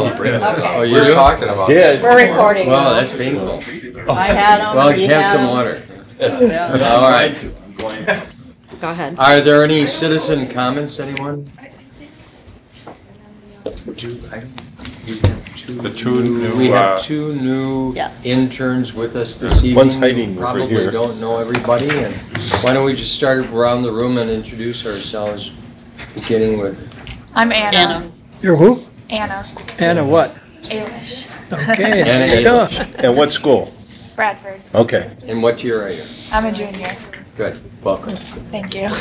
Brad. Okay. Oh, you We're do? talking about Yeah. that. We're recording. Well, that's painful. I had them. Well, he have had some 'em. water. Yeah. All right. Go ahead. Are there any citizen comments, anyone? The two new, We have two new Yes. interns with us this evening. One's hiding over Probably here. don't know everybody, and why don't we just start around the room and introduce ourselves, beginning with, I'm Anna. Anna. You're who? Anna. Anna what? Alish. Okay. Anna there you go. Alish. And what school? Bradford. Okay. And what year are you? I'm a junior. Good, welcome. Thank you.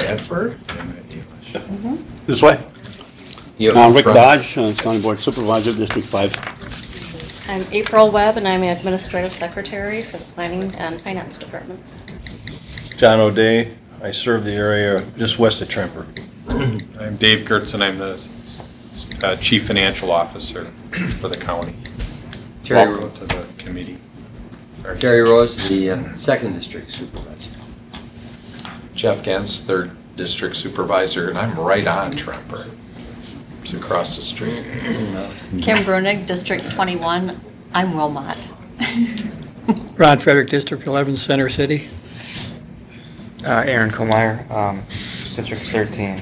This way. You Rick from- Dodge, County Board Supervisor, District 5. I'm April Webb, and I'm Administrative Secretary for the Planning and Finance Departments. John O'Day. I serve the area just west of Tremper. I'm Dave Gertz, and I'm the Chief Financial Officer for the county. Terry Welcome Rose, to the committee. Terry Rose, the second district supervisor. Jeff Gens, 3rd District Supervisor, and I'm right on Tremper. It's across the street. Kim Brunig, District 21. I'm Wilmot. Ron Frederick, District 11, Center City. Aaron Komeyer, District 13.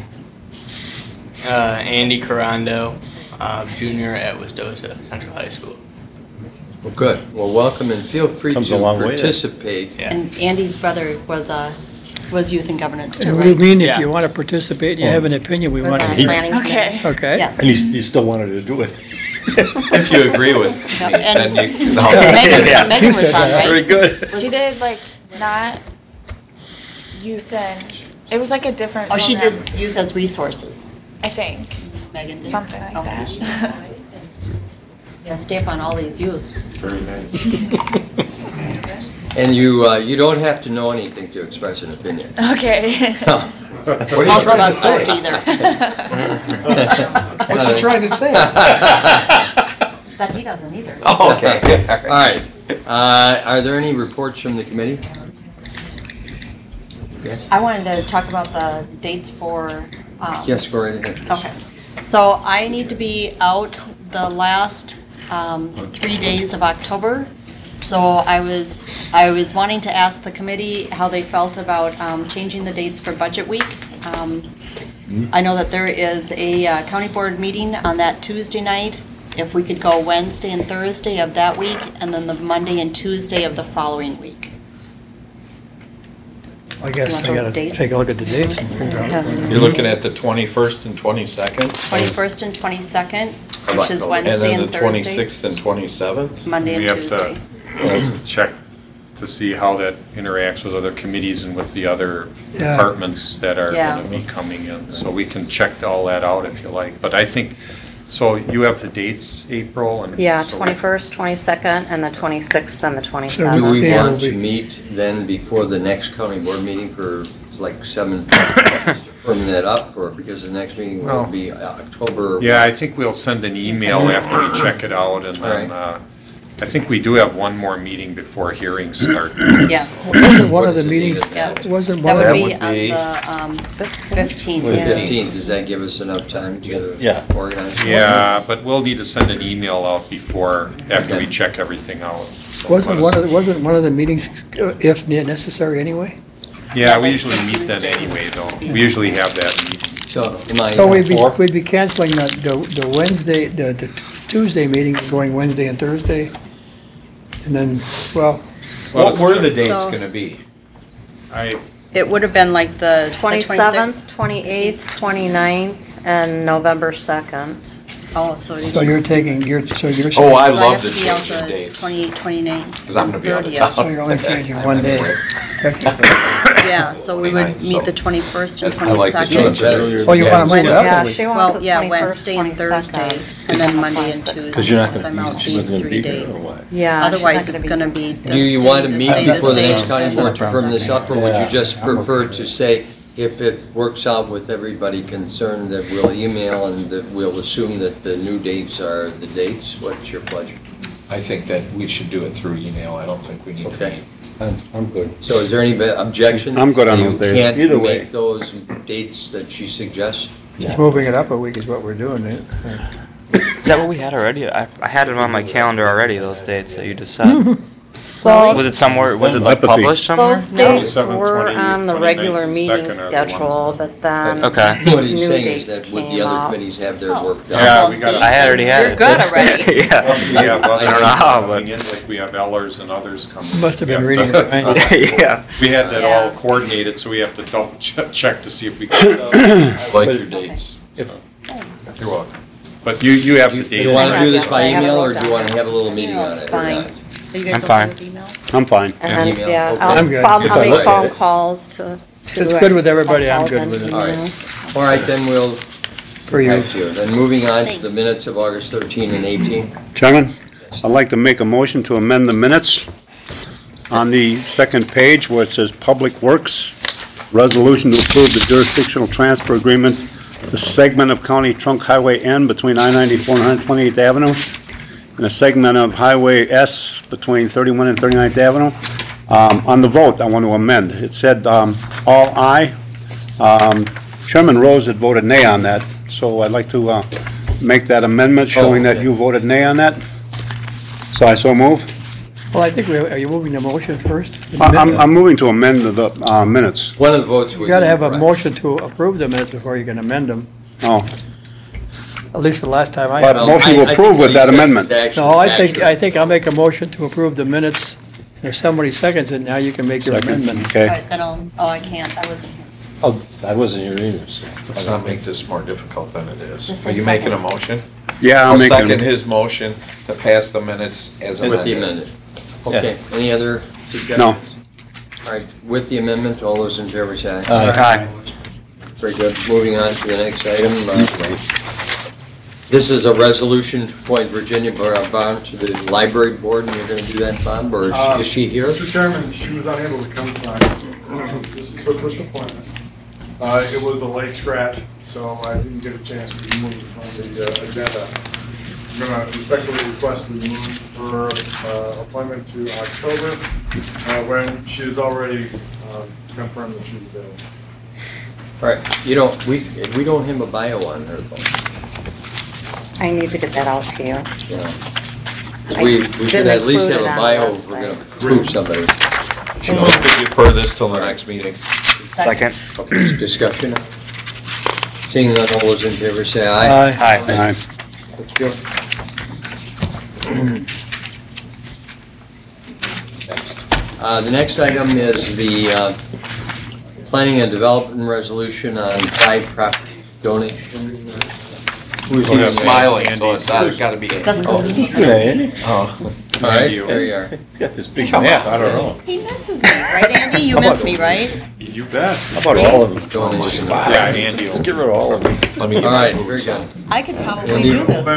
Andy Carando, junior at Westosha Central High School. Well, good. Well, welcome and feel free Comes to a long way, participate. Yeah. And Andy's brother was youth and governance too, And right? we mean, if Yeah. you want to participate, you have an opinion, we Was want to on hear. Planning Okay. Okay? Yes. And he still wanted to do it. If you agree with me, Yep, and- then you. No. Megan was on, Very right? good. She did like not youth and it was like a different. Oh, she program, did youth as resources. I think Megan did. something like Okay. that. Yeah, stay up on all these youth. Very nice. And you don't have to know anything to express an opinion. Okay. Most of us don't either. What's he trying to say? That he doesn't either. Oh, okay. All right. Are there any reports from the committee? Yes? I wanted to talk about the dates for. Yes, go right ahead. Okay. So I need to be out the last 3 days of October. So I was wanting to ask the committee how they felt about changing the dates for budget week. I know that there is a county board meeting on that Tuesday night. If we could go Wednesday and Thursday of that week, and then the Monday and Tuesday of the following week. I guess You want I those gotta dates? take a look at the dates. You're looking at the 21st and 22nd? 21st and 22nd, Of which is October. Wednesday And and then the Thursday. 26th and 27th? Monday We and have Tuesday. to check to see how that interacts with other committees and with the other Yeah. departments that are Yeah. gonna be coming in. So we can check all that out if you like. But I think, so you have the dates, April, and. Yeah, so- 21st, 22nd, and the 26th and the Do 27th. we Yeah, want it'll to be- meet then before the next county board meeting for like 7, to firm that up, or because the next meeting will Well, be October? Yeah, I think we'll send an email after we check it out, and then, I think we do have one more meeting before hearings start. Yes. Wasn't one of the What is it meetings, needed? Yeah. wasn't That one would of be would on be- the 15th. The yeah. 15th, does that give us enough time to get it Yeah. organized? Yeah, but we'll need to send an email out before, after we Okay. check everything out. wasn't one of the meetings, if necessary anyway? Yeah, we usually meet then Tuesday. anyway, though. We usually have that meeting. So, am I? So we'd be canceling the Wednesday, the Tuesday meeting, going Wednesday and Thursday. And then, well, What were the dates So- gonna be? It would have been like the 27th, 28th, 29th, and November 2nd. Oh, so it is. so you're taking, you're saying. Oh, I So I love have to to be out change the the dates. 28th, 29th. Because I'm gonna be out of 30th. So town. you're only changing one day. Yeah, so we would meet the 21st and I like the 22nd. Oh, you want to move it up Yeah, a week? she wants Well, it yeah, 21st, Wednesday and 22nd. Thursday, and then Monday and Tuesday. Because you're not because gonna I'm out be, she these wasn't gonna 3 be here or days. what? Yeah. she's Otherwise, not it's gonna gonna be. Do you want to meet before the next county board to firm this up? up, or would you Yeah. just prefer to say, if it works out with everybody concerned, that we'll email and that we'll assume that the new dates are the dates? What's your pleasure? I think that we should do it through email. I don't think we need to Okay. meet. I'm good. So is there any objection? I'm good on that those days. You can't Either way. make those dates that she suggests? Just moving it up a week is what we're doing. Is that what we had already? I had it on my calendar already, those dates that you just said. Well, Was it somewhere, was it like Telepathy. published somewhere? those dates 27th, were 28th, on the 29th, regular and meeting 2nd are the ones schedule, that- but then Okay. What these he's new saying is dates that would the came other up. committees have their Oh. work done? Yeah, Well, we got see, it. I already had You're it. good already. Yeah. We have I don't know how, but- coming in, like we have Ellers and others coming. Must have been Yeah. reading it, right? Yeah. We had that Yeah. all coordinated, so we have to double check to see if we can. I like your dates. If- You're welcome. But you have the Do date. you want to do this by I have it email, or looked do you on. want to have a little meeting on Email's it? or fine. not? Are you guys I'm okay fine. with email? I'm fine. And then, Email, yeah, okay. I'm good. I'll If I'll I make look at phone it. calls to. If it's good with everybody, I'm good with it. All right. All right, then we'll For you. back to you. Then moving on to the Thanks. minutes of August 13 and 18. Chairman, I'd like to make a motion to amend the minutes on the second page where it says Public Works, resolution to approve the jurisdictional transfer agreement, the segment of County Trunk Highway N between I-94 and 128th Avenue, and a segment of Highway S between 31 and 39th Avenue. On the vote, I want to amend. It said all aye. Chairman Rose had voted nay on that, so I'd like to make that amendment showing that okay. you voted nay on that. So I so move. Well, I think are you moving the motion first? I'm moving to amend the minutes. One of the votes was. You gotta have a incorrect. motion to approve the minutes before you can amend them, Oh, at least the last time I But had. Well, motion to I think approve what with he that said is amendment. actually No, I accurate. think I'll make a motion to approve the minutes. If somebody seconds it, now you can make your amendment. All okay. right, then I can't, I wasn't here. Oh, I wasn't here either, so. Let's not make this more difficult than it is. Just Are say you making a second. motion? Yeah, I'll I'll make second it. his motion to pass the minutes as amended. With the amendment. Okay, any other suggestions? No. All right, with the amendment, all those in favor say aye. Aye. Very good. Moving on to the next item. This is a resolution to appoint Virginia Bond to the library board, and you're going to do that, Bob, or is she here? Mr. Chairman, she was unable to come tonight. This is her first appointment. It was a late scratch, so I didn't get a chance to move it on the agenda. I'm going to respectfully request we move her appointment to October, when she has already confirmed that she's available. All right, we don't have a bio on her, though. I need to get that out to you. you know. I We should didn't at least have include it a on the bio if we're website. going to approve somebody. Could you defer this till the next meeting? Second. Okay, discussion. Seeing none, all those in favor say aye. Aye. Aye. Thank you. The next item is the planning and development resolution on 5 property donation. Who's He's here? smiling, so it's gotta be. That's Oh. good. Oh. All right, there you are. He's got this big map, I don't know. He misses me, right, Andy? You miss me, right? You bet. How about all of them? Donation. Yeah, Andy. Let's get rid of all of them. Let me get All my right, very boots good. on. I could probably Andy? do this.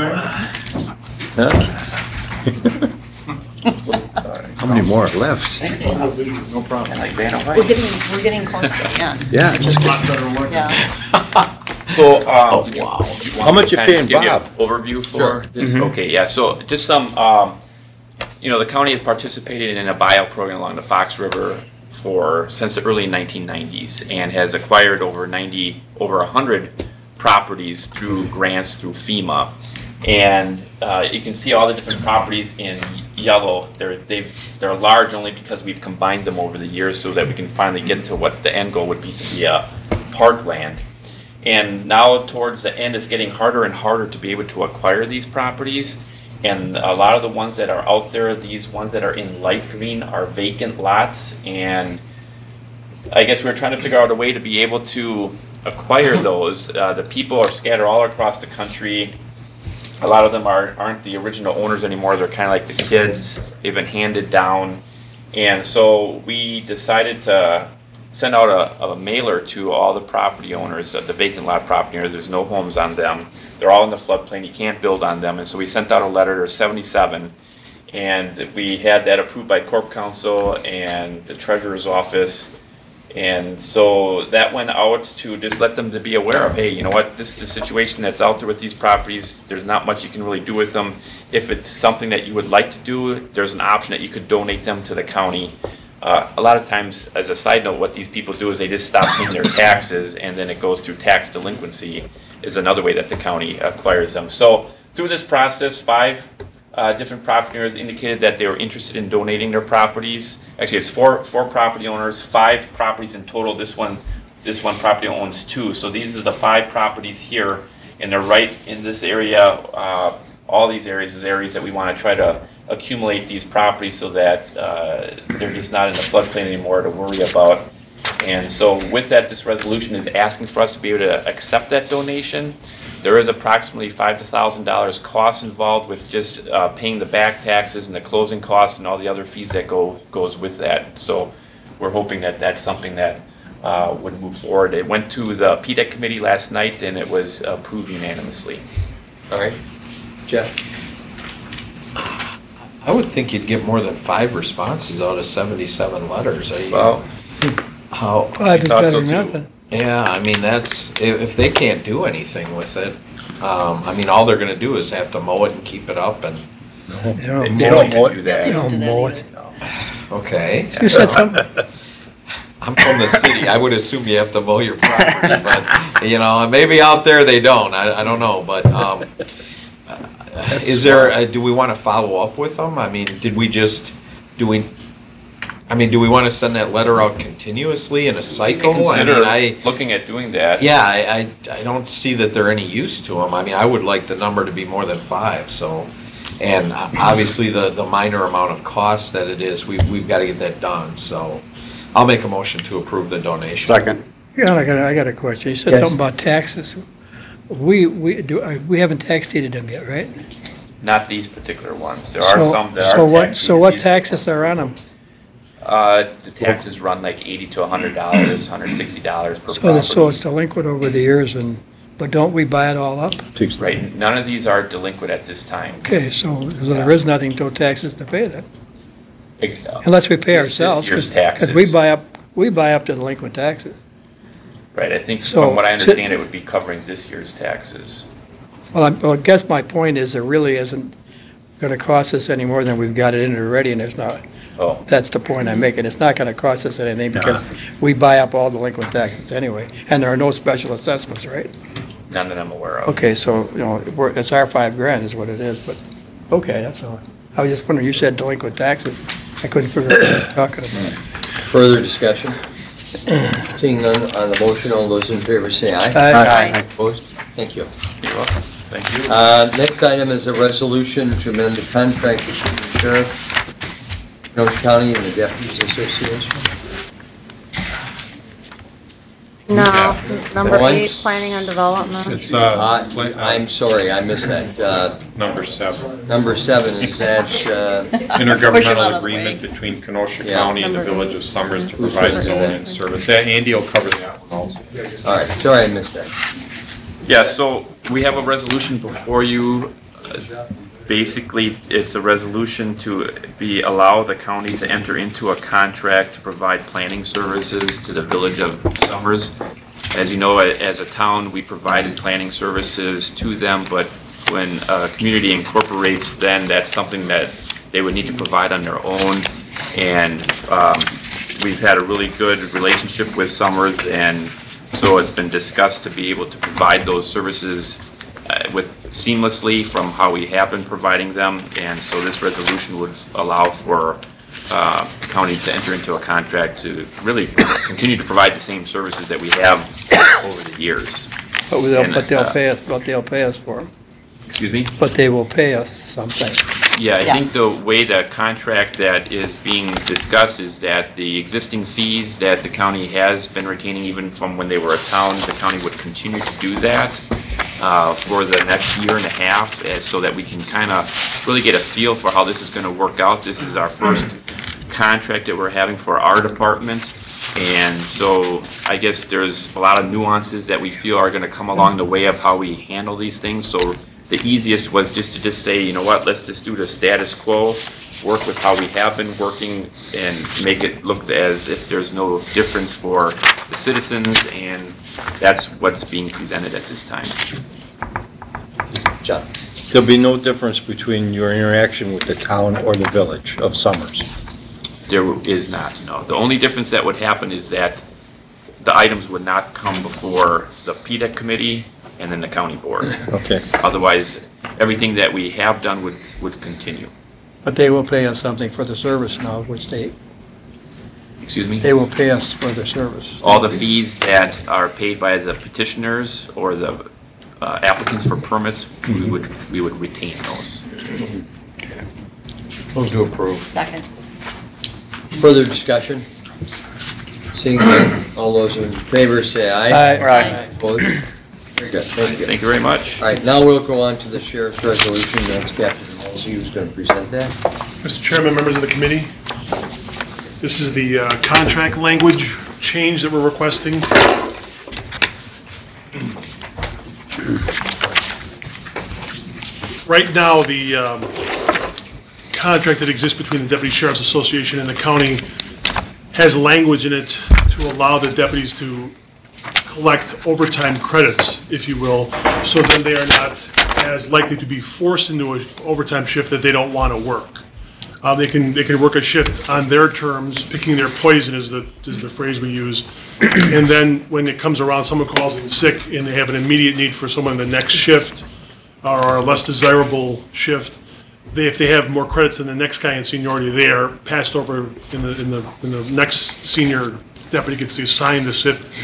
How many more are left? No problem. We're getting close to the end. Yeah. A lot better work. Yeah. So, Oh, did you wow. want How much me to you kind of paying give you an Bob? overview Sure. for this? Okay, yeah, so just some, the county has participated in a buyout program along the Fox River since the early 1990s and has acquired over 100 properties through grants through FEMA. And you can see all the different properties in yellow. They're large only because we've combined them over the years so that we can finally get to what the end goal would be to be a parkland. And now towards the end, it's getting harder and harder to be able to acquire these properties. And a lot of the ones that are out there, these ones that are in light green, are vacant lots. And I guess we're trying to figure out a way to be able to acquire those. The people are scattered all across the country. A lot of them aren't the original owners anymore. They're kind of like the kids. They've been handed down. And so we decided to send out a mailer to all the property owners, the vacant lot property owners. There's no homes on them. They're all in the floodplain. You can't build on them. And so we sent out a letter. There's 77. And we had that approved by Corp Council and the Treasurer's Office. And so that went out to just let them to be aware of, hey, you know what, this is the situation that's out there with these properties. There's not much you can really do with them. If it's something that you would like to do, there's an option that you could donate them to the county. A lot of times, as a side note, what these people do is they just stop paying their taxes and then it goes through tax delinquency is another way that the county acquires them. So through this process, 5 different property owners indicated that they were interested in donating their properties. Actually, it's four property owners, 5 properties in total. This one property owns 2. So these are the 5 properties here, and they're right in this area. All these areas is areas that we want to try to accumulate these properties so that they're just not in the floodplain anymore to worry about. And so with that, this resolution is asking for us to be able to accept that donation. There is approximately $5,000 to $1,000 costs involved with just paying the back taxes and the closing costs and all the other fees that goes with that. So we're hoping that that's something that would move forward. It went to the PDEC committee last night and it was approved unanimously. All right. Jeff? I would think you'd get more than 5 responses out of 77 letters. Well, how? 5 is better than nothing. Yeah, I mean, that's, if they can't do anything with it, I mean, all they're gonna do is have to mow it and keep it up and, They don't They mow don't it. do that. They don't mow it. okay. You said something, I'm from the city, I would assume you have to mow your property, but, you know, maybe out there they don't, I don't know, but, is there, do we wanna follow up with them? I mean, do we wanna send that letter out continuously in a cycle? Consider I mean, looking at doing that. yeah, I don't see that they're any use to them. I mean, I would like the number to be more than 5, so. And obviously, the minor amount of cost that it is, we've got to get that done, so. I'll make a motion to approve the donation. Second. yeah, I got a question. You said Yes. something about taxes. We haven't tax deeded them yet, right? Not these particular ones. There are some that So are what, tax. so what taxes are on them? The taxes run like $80 to $100, $160 per property. So it's delinquent over the years but don't we buy it all up? Right, none of these are delinquent at this time. Okay, so there is nothing, no taxes to pay then, Uh, unless we pay this ourselves. year's 'Cause taxes. we buy up to delinquent taxes. Right, I think So- from what I understand, it would be covering this year's taxes. Well, I guess my point is there really isn't gonna cost us any more than we've got it in already, and there's not, Oh, that's the point I'm making. It's not gonna cost us anything because we buy up all delinquent taxes anyway, and there are no special assessments, right? none that I'm aware of. Okay, so, you know, it's our $5,000 is what it is, but, okay, that's all. I was just wondering, you said delinquent taxes. I couldn't figure out what you're talking about. Further discussion? Seeing none on the motion, all those in favor say aye. Aye. Opposed? Thank you. You're welcome. Thank you. Next item is a resolution to amend the contract between the sheriff, Kenosha County, and the Deputies Association. No, number Once- 8, planning and development. It's, I'm sorry, I missed that. number 7. Number 7, is that, Push him out Intergovernmental of the agreement way. between Kenosha Yeah. County and the Village of Summers to provide zoning service. That, Andy will cover that one also. all right, sorry, I missed that. Yeah, so we have a resolution before you. Basically, it's a resolution to allow the county to enter into a contract to provide planning services to the Village of Summers. As you know, as a town, we provide planning services to them, but when a community incorporates, then that's something that they would need to provide on their own. And we've had a really good relationship with Summers, and so it's been discussed to be able to provide those services seamlessly from how we have been providing them. And so this resolution would allow for the county to enter into a contract to really continue to provide the same services that we have over the years. But And, they'll pay us for them. Excuse me? But they will pay us something. Yeah, I think Yes. the way the contract that is being discussed is that the existing fees that the county has been retaining even from when they were a town, the county would continue to do that for the next year and a half, so that we can kind of really get a feel for how this is going to work out. This is our first contract that we're having for our department. And so I guess there's a lot of nuances that we feel are going to come along the way of how we handle these things. So the easiest was just to say, you know what, let's just do the status quo, work with how we have been working, and make it look as if there's no difference for the citizens, and that's what's being presented at this time. John? There'll be no difference between your interaction with the town or the Village of Summers. There is not, no. The only difference that would happen is that the items would not come before the PDEC committee and then the county board. Okay. Otherwise, everything that we have done would continue. But they will pay us something for the service now, which Excuse me? they will pay us for the service. All the fees that are paid by the petitioners or the applicants for permits, we would retain those. Move to approve. Second. Further discussion? Seeing none, all those in favor say aye. Aye. Opposed? Very good, thank you. Thank you very much. All right, now we'll go on to the sheriff's resolution. That's Captain Halsey who's going to present that. Mr. Chairman, members of the committee, this is the contract language change that we're requesting. Right now, the contract that exists between the Deputy Sheriff's Association and the county has language in it to allow the deputies to collect overtime credits, if you will, so then they are not as likely to be forced into an overtime shift that they don't want to work. They can work a shift on their terms, picking their poison is the phrase we use. And then when it comes around, someone calls in sick and they have an immediate need for someone in the next shift or a less desirable shift, if they have more credits than the next guy in seniority, they are passed over in the next senior deputy gets to assign the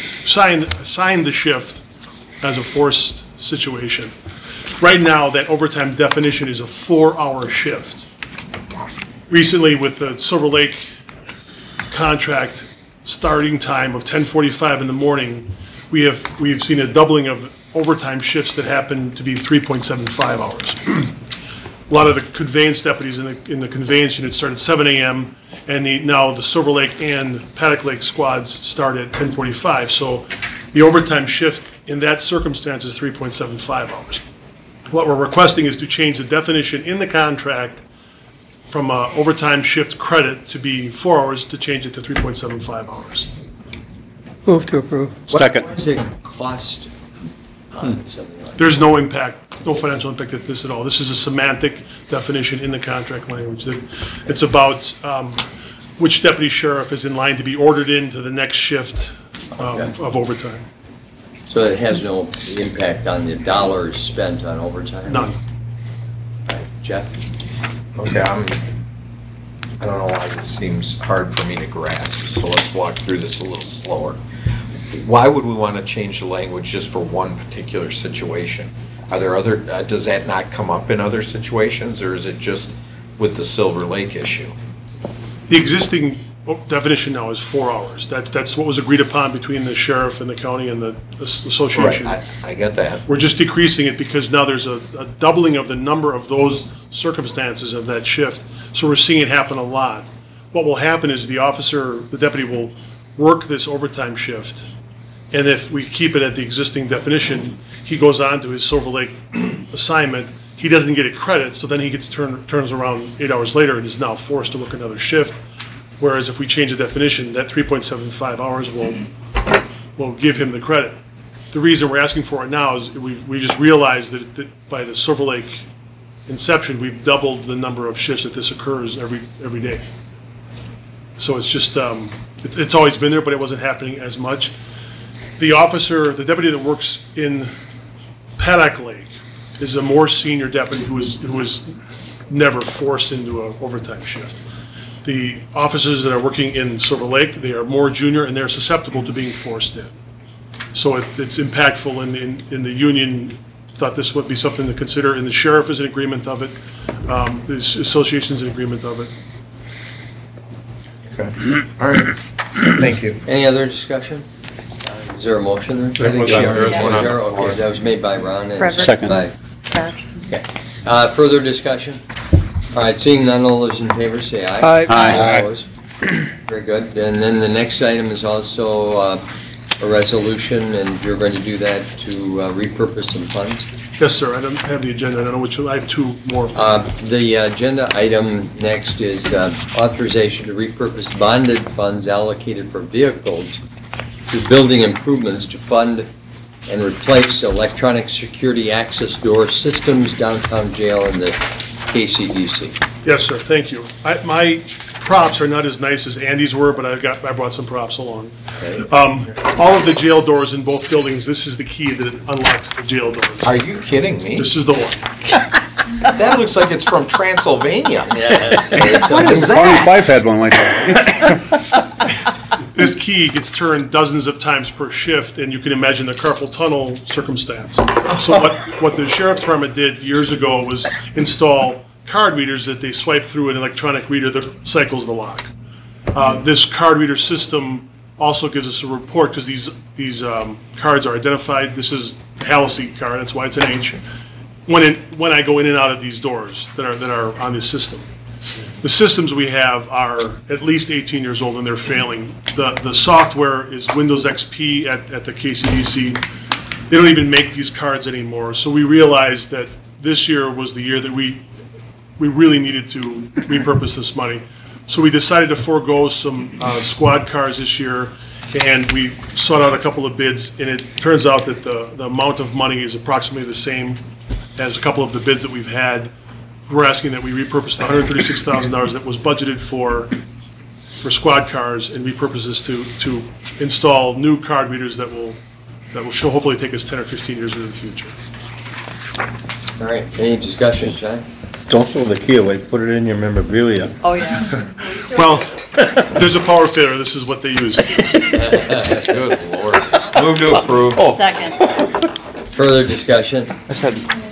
shift as a forced situation. Right now, that overtime definition is a 4-hour shift. Recently, with the Silver Lake contract starting time of 10:45 in the morning, we've seen a doubling of overtime shifts that happen to be 3.75 hours. A lot of the conveyance deputies in the conveyance unit start at 7 a.m. and now the Silver Lake and Paddock Lake squads start at 10:45. So the overtime shift in that circumstance is 3.75 hours. What we're requesting is to change the definition in the contract from overtime shift credit to be 4 hours to change it to 3.75 hours. Move to approve. Second. What's it cost on something like that? There's no impact, no financial impact at this at all. This is a semantic definition in the contract language. It's about which deputy sheriff is in line to be ordered into the next shift of overtime. So it has no impact on the dollars spent on overtime? None. All right, Jeff? Okay, I don't know why this seems hard for me to grasp, so let's walk through this a little slower. Why would we want to change the language just for one particular situation? Are there other, does that not come up in other situations, or is it just with the Silver Lake issue? The existing definition now is 4 hours. That's what was agreed upon between the sheriff and the county and the association. Right, I get that. We're just decreasing it because now there's a doubling of the number of those circumstances of that shift. So we're seeing it happen a lot. What will happen is the deputy will work this overtime shift. And if we keep it at the existing definition, he goes on to his Silver Lake assignment. He doesn't get a credit, so then he turns around 8 hours later and is now forced to work another shift. Whereas if we change the definition, that 3.75 hours will give him the credit. The reason we're asking for it now is we just realized that by the Silver Lake inception, we've doubled the number of shifts that this occurs every day. So it's just, it's always been there, but it wasn't happening as much. The deputy that works in Paddock Lake is a more senior deputy who was never forced into an overtime shift. The officers that are working in Silver Lake, they are more junior and they're susceptible to being forced in. So it's impactful in the union. Thought this would be something to consider, and the sheriff is in agreement of it. The association's in agreement of it. Okay. All right. Thank you. Any other discussion? Is there a motion there? There was one. Okay, that was made by Ron and Frederick. Second. by, okay. Further discussion? All right, seeing none, all those in favor say aye. Aye. Aye. Opposed? Very good. And then the next item is also a resolution, and you're going to do that to repurpose some funds? Yes, sir. I don't have the agenda. I don't know which. I have two more. The agenda item next is authorization to repurpose bonded funds allocated for vehicles to building improvements to fund and replace electronic security access door systems, downtown jail, and the KCDC. Yes, sir. Thank you. My props are not as nice as Andy's were, but I brought some props along. All of the jail doors in both buildings, this is the key that unlocks the jail doors. Are you kidding me? This is the one. That looks like it's from Transylvania. Yeah. What is Barney that? Fife had one like that. This key gets turned dozens of times per shift, and you can imagine the carpal tunnel circumstance. So what the sheriff's department did years ago was install card readers that they swipe through an electronic reader that cycles the lock. This card reader system also gives us a report, because these cards are identified. This is the Halaseat card, that's why it's an H. When I go in and out of these doors that are on this system. The systems we have are at least 18 years old and they're failing. The software is Windows XP at the KCDC. They don't even make these cards anymore. So we realized that this year was the year that we really needed to repurpose this money. So we decided to forego some squad cars this year, and we sought out a couple of bids, and it turns out that the amount of money is approximately the same as a couple of the bids that we've had. We're asking that we repurpose the $136,000 that was budgeted for squad cars and repurpose this to install new card readers that will hopefully take us 10 or 15 years into the future. All right, any discussion, John? Don't throw the key away, put it in your memorabilia. Oh, yeah. Well, there's a power failure. This is what they use. Good Lord. Move to approve. Second. Further discussion? I said,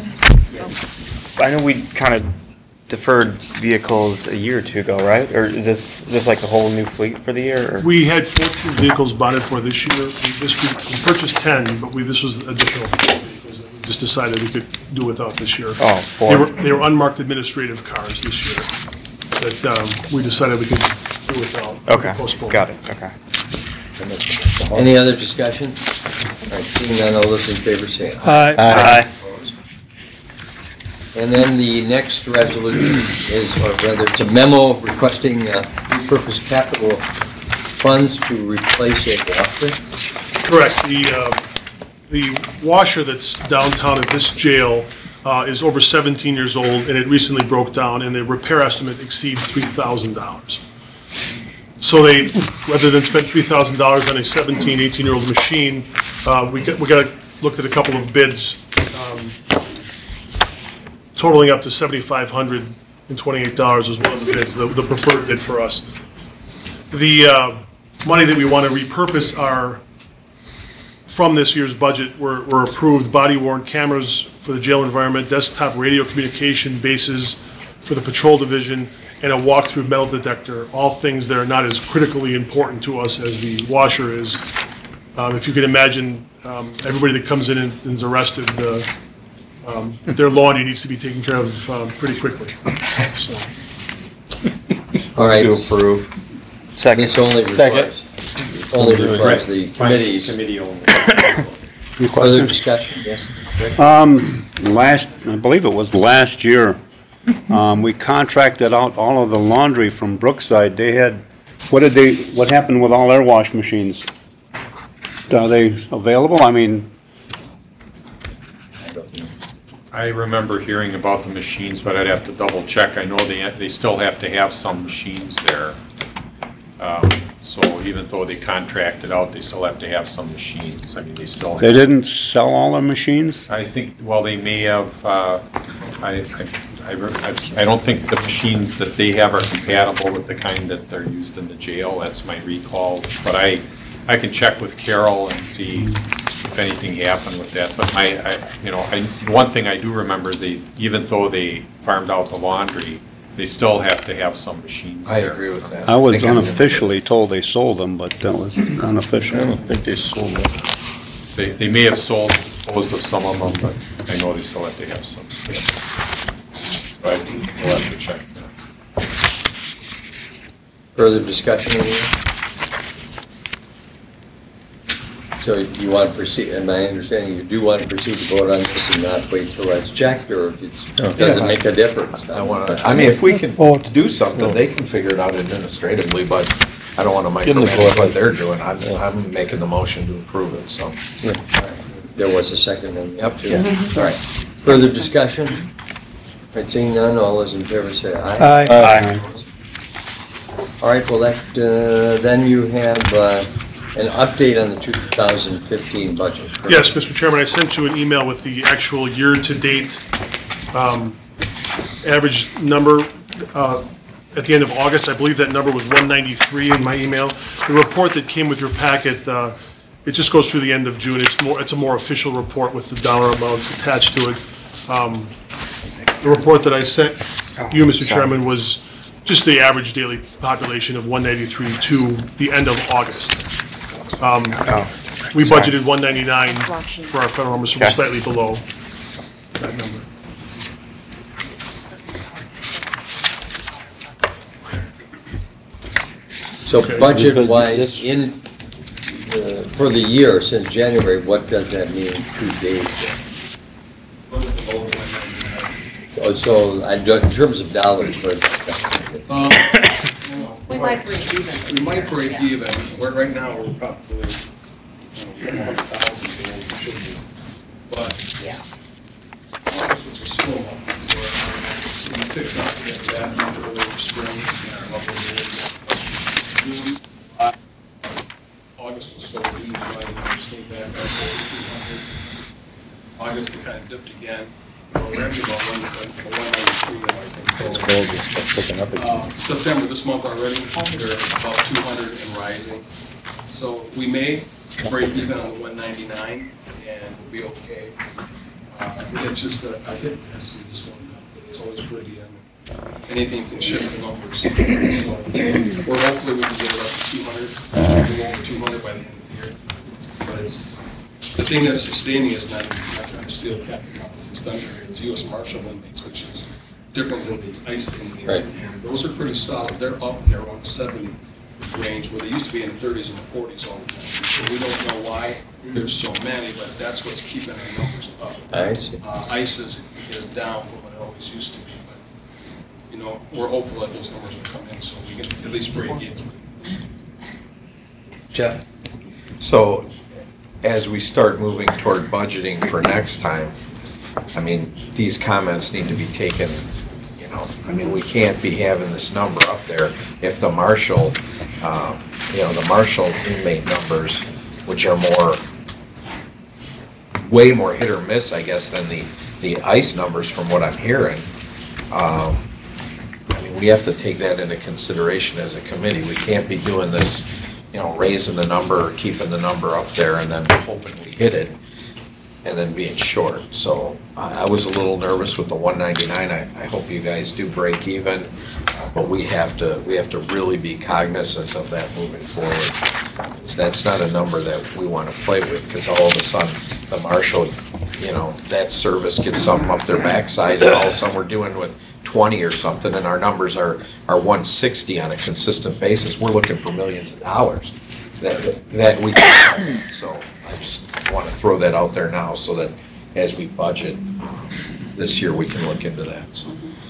I know we kind of deferred vehicles a year or two ago, right? Or is this like a whole new fleet for the year? Or? We had 14 vehicles bonded for this year. We purchased 10, but this was additional 4 vehicles that we just decided we could do without this year. Oh, 4. They were unmarked administrative cars this year that we decided we could do without. Okay, Postpone. got it, okay. Any other discussion? All right, seeing none, all those in favor say aye. Aye. And then the next resolution is, or rather, it's a memo requesting repurpose capital funds to replace a washer. Correct. The washer that's downtown at this jail is over 17 years old, and it recently broke down, and the repair estimate exceeds $3,000. So they, rather than spend $3,000 on a 17, 18-year-old machine, we looked at a couple of bids totaling up to $7,528 is one of the bids, the preferred bid for us. The money that we want to repurpose from this year's budget were approved body-worn cameras for the jail environment, desktop radio communication bases for the patrol division, and a walk-through metal detector, all things that are not as critically important to us as the washer is. If you can imagine, everybody that comes in and is arrested, their laundry needs to be taken care of pretty quickly. So. All right. To approve. Second. This only requires the committees. Committee only. Any Further questions? discussion, yes? I believe it was last year, we contracted out all of the laundry from Brookside. They had, what happened with all their wash machines? Are they available? I mean, I remember hearing about the machines, but I'd have to double check. I know they still have to have some machines there. So even though they contracted out, they still have to have some machines. I mean, they still have. they didn't sell all their machines? I think, well, they may have, I don't think the machines that they have are compatible with the kind that they're used in the jail. That's my recall. But I can check with Carol and see if anything happened with that. But one thing I do remember is even though they farmed out the laundry, they still have to have some machines I there. agree with that. I was think unofficially told they sold them, but that was unofficial. I don't think they sold them. They may have disposed of some of them, but I know they still have to have some. But we'll have to check that. Further discussion on that? So you want to proceed, and my understanding, you do want to proceed to vote on this and not wait till that's checked, or if it doesn't make a difference? I mean, if we can do something, they can figure it out administratively, but I don't want to Give them the micromanage vote. what they're doing. I'm making the motion to approve it, so. There was a second on that, too. Yeah. All right. Further discussion? All right, seeing none, all those in favor say aye. Aye. All right, well, then you have an update on the 2015 budget. correct? Yes, Mr. Chairman, I sent you an email with the actual year-to-date average number at the end of August. I believe that number was 193 in my email. The report that came with your packet, it just goes through the end of June. It's a more official report with the dollar amounts attached to it. The report that I sent you, Mr. Chairman, was just the average daily population of 193 to the end of August. We budgeted 199 for our federal numbers, so we're slightly below that number. So Okay. budget-wise, for the year since January, what does that mean to date? So in terms of dollars, what is that? We might break even. We might break even. Right now, we're probably, 100,000 below we should be. But August was a slow month. So we picked up that number over spring and our level of June. August was slow. June, July, the numbers came back up over 200. August, it kind of dipped again. We're actually about 193 now, I think. September, this month already, they're about 200 and rising. So we may break even on the 199 and we'll be okay. It's just a hit and miss. We just don't know. It's always pretty, and anything can shift the numbers. So we're hopefully we can get it up to 200, go over 200 by the end of the year. But it's the thing that's sustaining us, not trying to steal Captain Collins's thunder, is U.S. Marshal inmates, which is different than the ICE inmates. Right. And those are pretty solid. They're up there around the 70 range, where they used to be in the 30s and the 40s all the time. So we don't know why there's so many, but that's what's keeping our numbers up. I see. ICE is down from what it always used to be, but, we're hopeful that those numbers will come in, so we can at least break even. Jeff? So as we start moving toward budgeting for next time, I mean, these comments need to be taken, we can't be having this number up there if the Marshall, the Marshall inmate numbers, which are way more hit or miss, I guess, than the ICE numbers from what I'm hearing. We have to take that into consideration as a committee. We can't be doing this, raising the number or keeping the number up there and then hoping we hit it and then being short. So I was a little nervous with the 199. I hope you guys do break even, but we have to really be cognizant of that moving forward. That's not a number that we want to play with, because all of a sudden the Marshal, that service gets something up their backside, and all of a sudden we're doing with 20 or something, and our numbers are 160 on a consistent basis. We're looking for millions of dollars that we can. So I just want to throw that out there now, so that as we budget this year, we can look into that. So.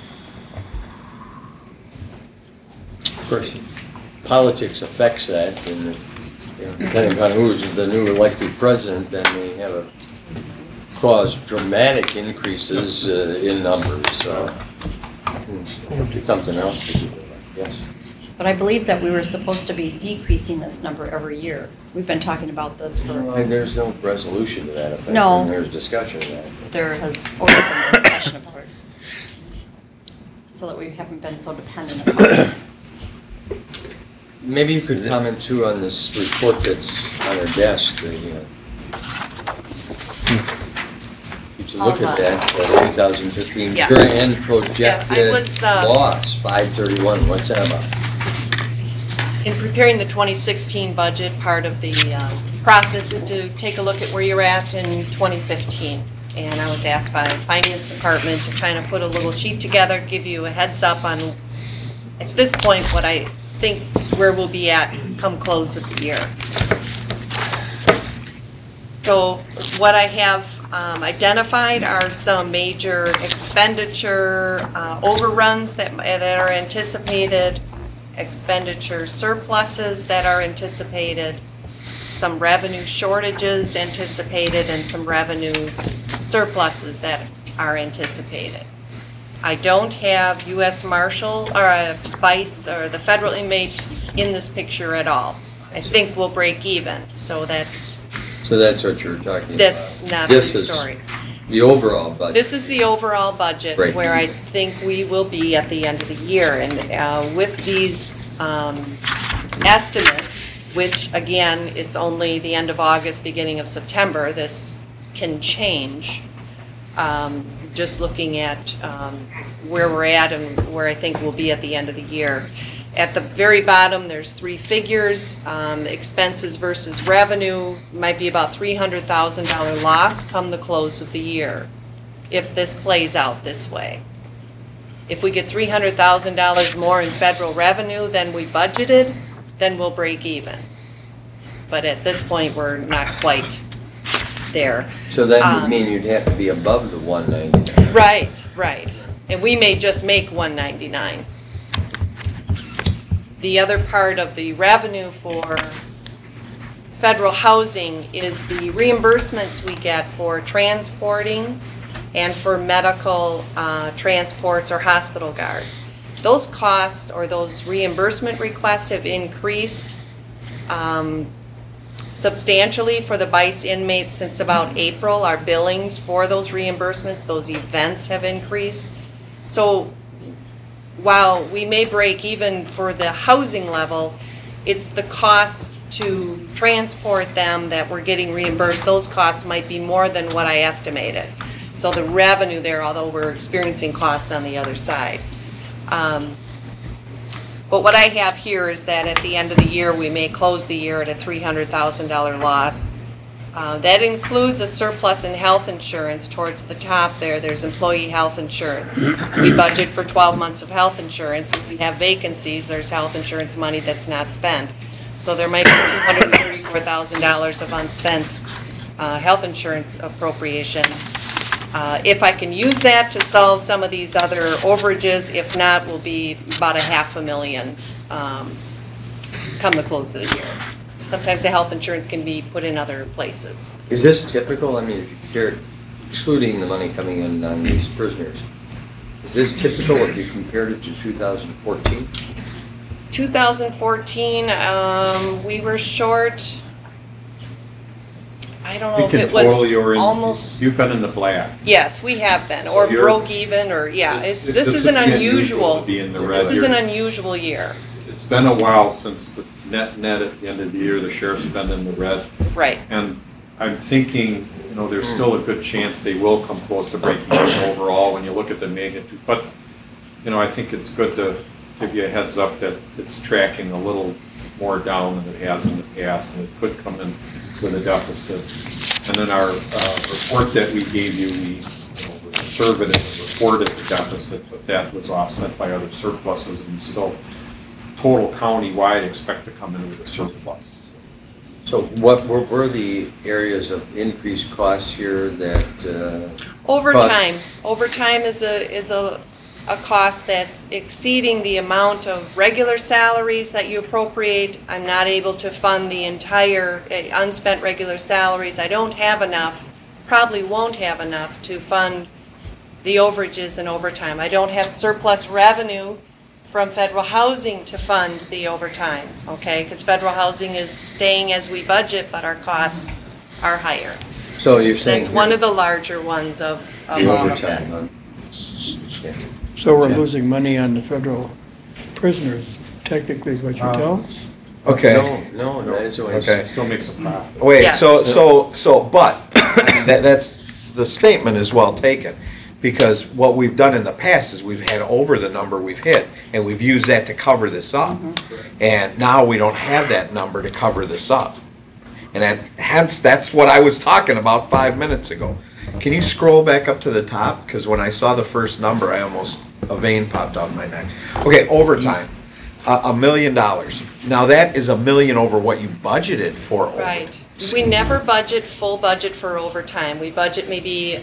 Of course, politics affects that, and depending on who's the new elected president, then they have cause dramatic increases in numbers. So something else to do. Yes. But I believe that we were supposed to be decreasing this number every year. We've been talking about this for. There's no resolution to that effect. No. And there's discussion of that. There has always been discussion about it, so that we haven't been so dependent upon it. Maybe you could comment too on this report that's on our desk. To look at that, 2015 Yeah. current and Yeah, I projected was, loss, 531. What's that about? In preparing the 2016 budget, part of the process is to take a look at where you're at in 2015. And I was asked by the Finance Department to kind of put a little sheet together, give you a heads up on, at this point, what I think where we'll be at come close of the year. So what I have identified are some major expenditure overruns that are anticipated, expenditure surpluses that are anticipated, some revenue shortages anticipated, and some revenue surpluses that are anticipated. I don't have U.S. Marshal or Vice or the federal inmate in this picture at all. I think we'll break even, so that's what you're talking about. That's not the This is story. the overall budget. This is the overall budget Break where I even. think we will be at the end of the year. And with these estimates, which again, it's only the end of August, beginning of September, this can change. Just looking at where we're at and where I think we'll be at the end of the year. At the very bottom, there's three figures. Expenses versus revenue might be about $300,000 loss come the close of the year, if this plays out this way. If we get $300,000 more in federal revenue than we budgeted, then we'll break even. But at this point, we're not quite there. So that would mean you'd have to be above the 199. Right. And we may just make 199. The other part of the revenue for federal housing is the reimbursements we get for transporting and for medical transports or hospital guards. Those costs or those reimbursement requests have increased substantially for the BICE inmates since about April. Our billings for those reimbursements, those events have increased. So while we may break even for the housing level, it's the costs to transport them that we're getting reimbursed. Those costs might be more than what I estimated. So the revenue there, although we're experiencing costs on the other side. But what I have here is that at the end of the year, we may close the year at a $300,000 loss. That includes a surplus in health insurance. Towards the top there, there's employee health insurance. We budget for 12 months of health insurance. If we have vacancies, there's health insurance money that's not spent. So there might be $234,000 of unspent health insurance appropriation. If I can use that to solve some of these other overages, if not, will be about $500,000 come the close of the year. Sometimes the health insurance can be put in other places. Is this typical? I mean, if you care, excluding the money coming in on these prisoners, is this typical if you compared it to 2014? 2014, we were short, I don't know if it was almost. You've been in the black. Yes, we have been, or You're- broke even, or, yeah, This this is an would be unusual, to be in the red. this is an unusual year. It's been a while since the net at the end of the year, the sheriff's been in the red. Right. And I'm thinking, there's still a good chance they will come close to breaking even overall when you look at the magnitude. But, I think it's good to give you a heads up that it's tracking a little more down than it has in the past, and it could come in with a deficit. And then our report that we gave you, we were conservative and reported the deficit, but that was offset by other surpluses, and we still, total county-wide, expect to come in with a surplus. So what were the areas of increased costs here that? Overtime. Overtime is a cost that's exceeding the amount of regular salaries that you appropriate. I'm not able to fund the entire unspent regular salaries. I don't have enough, probably won't have enough to fund the overages and overtime. I don't have surplus revenue from federal housing to fund the overtime, okay? Because federal housing is staying as we budget, but our costs are higher. So you're saying. That's one of the larger ones of all of this. So we're losing money on the federal prisoners, technically is what you're telling us? Okay. No, that is what Okay. It still makes a profit. Wait, Yeah. but that's, the statement is well taken. Because what we've done in the past is we've had over the number we've hit, and we've used that to cover this up. And now we don't have that number to cover this up. And hence, that's what I was talking about 5 minutes ago. Can you scroll back up to the top? Because when I saw the first number, a vein popped out of my neck. Okay, overtime, $1 million. Now that is $1 million over what you budgeted for overtime. Right. We never full budget for overtime. We budget maybe,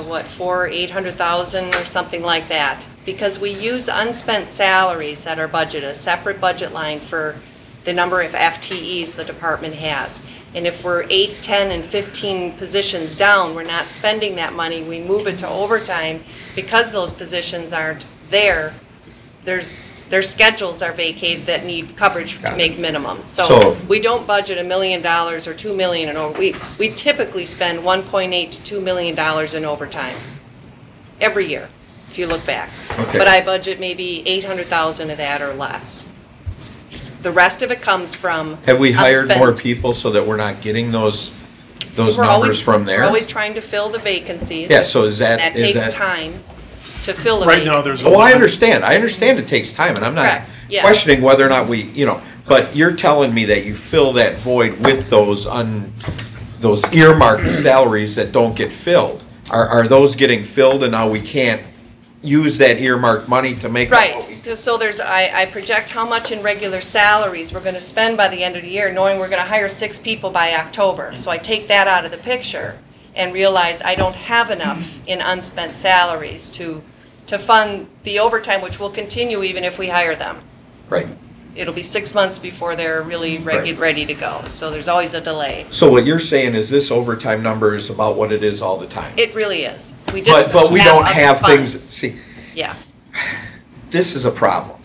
$800,000 or something like that. Because we use unspent salaries at our budget, a separate budget line for the number of FTEs the department has. And if we're 8, 10, and 15 positions down, we're not spending that money, we move it to overtime, because those positions aren't there, their schedules are vacated that need coverage to make minimums. So we don't budget $1 million or $2 million in over, we typically spend $1.8 to $2 million in overtime every year, if you look back. Okay. But I budget maybe 800,000 of that or less. The rest of it comes from Have we hired unspent- more people so that we're not getting those We're numbers always- from there? We're always trying to fill the vacancies. Yeah, so is that- That is takes that- time to fill the Right vacancies. now, there's Oh, I understand it takes time, and I'm not Correct, yeah. questioning whether or not we, but you're telling me that you fill that void with those earmarked salaries that don't get filled. Are those getting filled and now we can't use that earmarked money to make? Right, so I project how much in regular salaries we're gonna spend by the end of the year, knowing we're gonna hire 6 people by October. So I take that out of the picture and realize I don't have enough in unspent salaries to fund the overtime, which will continue even if we hire them. Right. It'll be 6 months before they're really Right. ready to go, so there's always a delay. So what you're saying is this overtime number is about what it is all the time? It really is. We just But we don't other have things, funds. see, Yeah. this is a problem.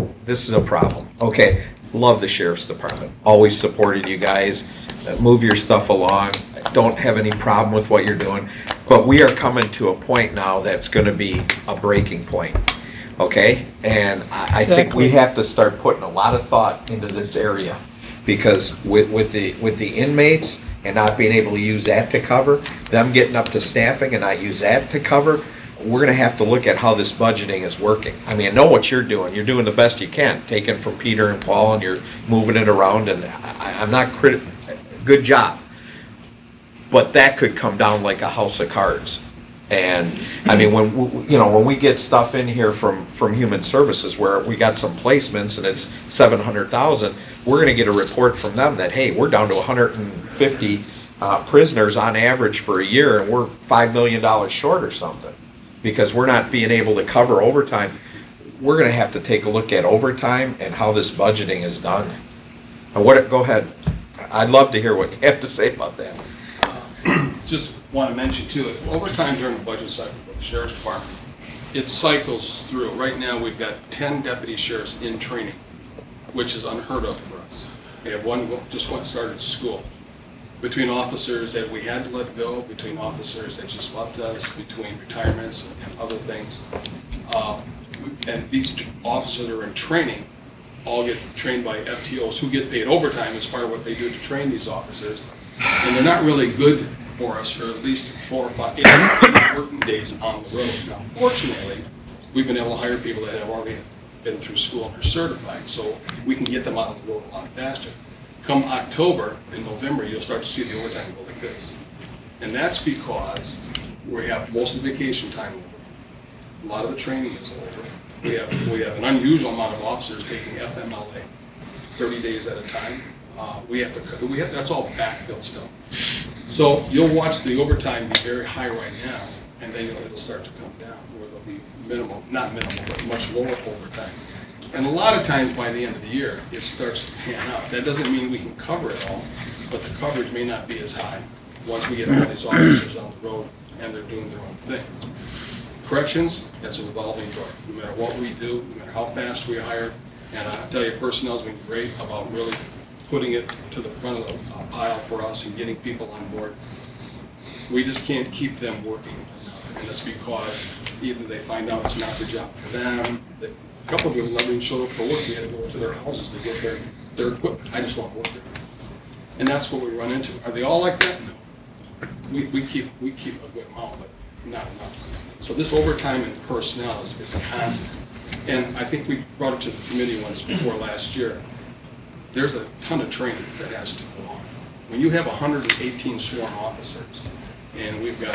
Okay, love the sheriff's department. Always supported you guys. Move your stuff along. Don't have any problem with what you're doing. But we are coming to a point now that's gonna be a breaking point. Okay? And I think we Exactly. have to start putting a lot of thought into this area. Because with the inmates and not being able to use that to cover, them getting up to staffing and not use that to cover, we're gonna have to look at how this budgeting is working. I mean, I know what you're doing. You're doing the best you can, taking from Peter and Paul, and you're moving it around, and I'm not good job. But that could come down like a house of cards. And, I mean, when we get stuff in here from Human Services where we got some placements and it's 700,000, we're gonna get a report from them that, hey, we're down to 150 prisoners on average for a year, and we're $5 million short or something. Because we're not being able to cover overtime. We're gonna have to take a look at overtime and how this budgeting is done. And go ahead. I'd love to hear what you have to say about that. Just want to mention too, overtime during the budget cycle for the sheriff's department, it cycles through. Right now, we've got 10 deputy sheriffs in training, which is unheard of for us. We have one just started school. Between officers that we had to let go, between officers that just left us, between retirements and other things. And these officers that are in training all get trained by FTOs who get paid overtime as part of what they do to train these officers. And they're not really good for us for at least 4 or 5 working days on the road. Now, fortunately, we've been able to hire people that have already been through school and are certified, so we can get them out on the road a lot faster. Come October and November, you'll start to see the overtime go like this. And that's because we have most of the vacation time over. A lot of the training is over. We have an unusual amount of officers taking FMLA, 30 days at a time. That's all backfill stuff. So you'll watch the overtime be very high right now, and then it'll start to come down, where there'll be not minimal, but much lower overtime. And a lot of times by the end of the year, it starts to pan out. That doesn't mean we can cover it all, but the coverage may not be as high once we get all these officers on the road and they're doing their own thing. Corrections, that's a revolving door. No matter what we do, no matter how fast we hire, and I tell you, personnel's been great about really putting it to the front of the pile for us and getting people on board. We just can't keep them working enough, and it's because either they find out it's not the job for them. A couple of them never even showed up for work. We had to go to their houses to get their equipment. I just want to work there. And that's what we run into. Are they all like that? No. We keep a good amount, but not enough. So this overtime in personnel is a constant. And I think we brought it to the committee once before last year. There's a ton of training that has to go on. When you have 118 sworn officers, and we've got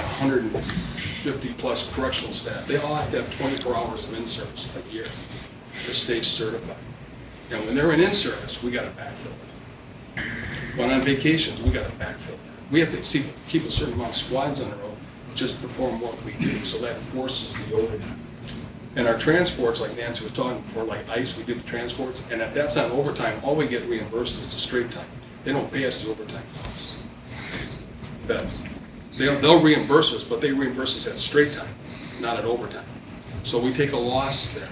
150 plus correctional staff, they all have to have 24 hours of in-service a year to stay certified. And when they're in service, we got to backfill it. When on vacations, we got to backfill it. We have to keep a certain amount of squads on the road just to perform what we do, so that forces the overtime. And our transports, like Nancy was talking before, like ICE, we do the transports, and if that's on overtime, all we get reimbursed is the straight time. They don't pay us the overtime costs. Feds. They'll reimburse us, but they reimburse us at straight time, not at overtime. So we take a loss there.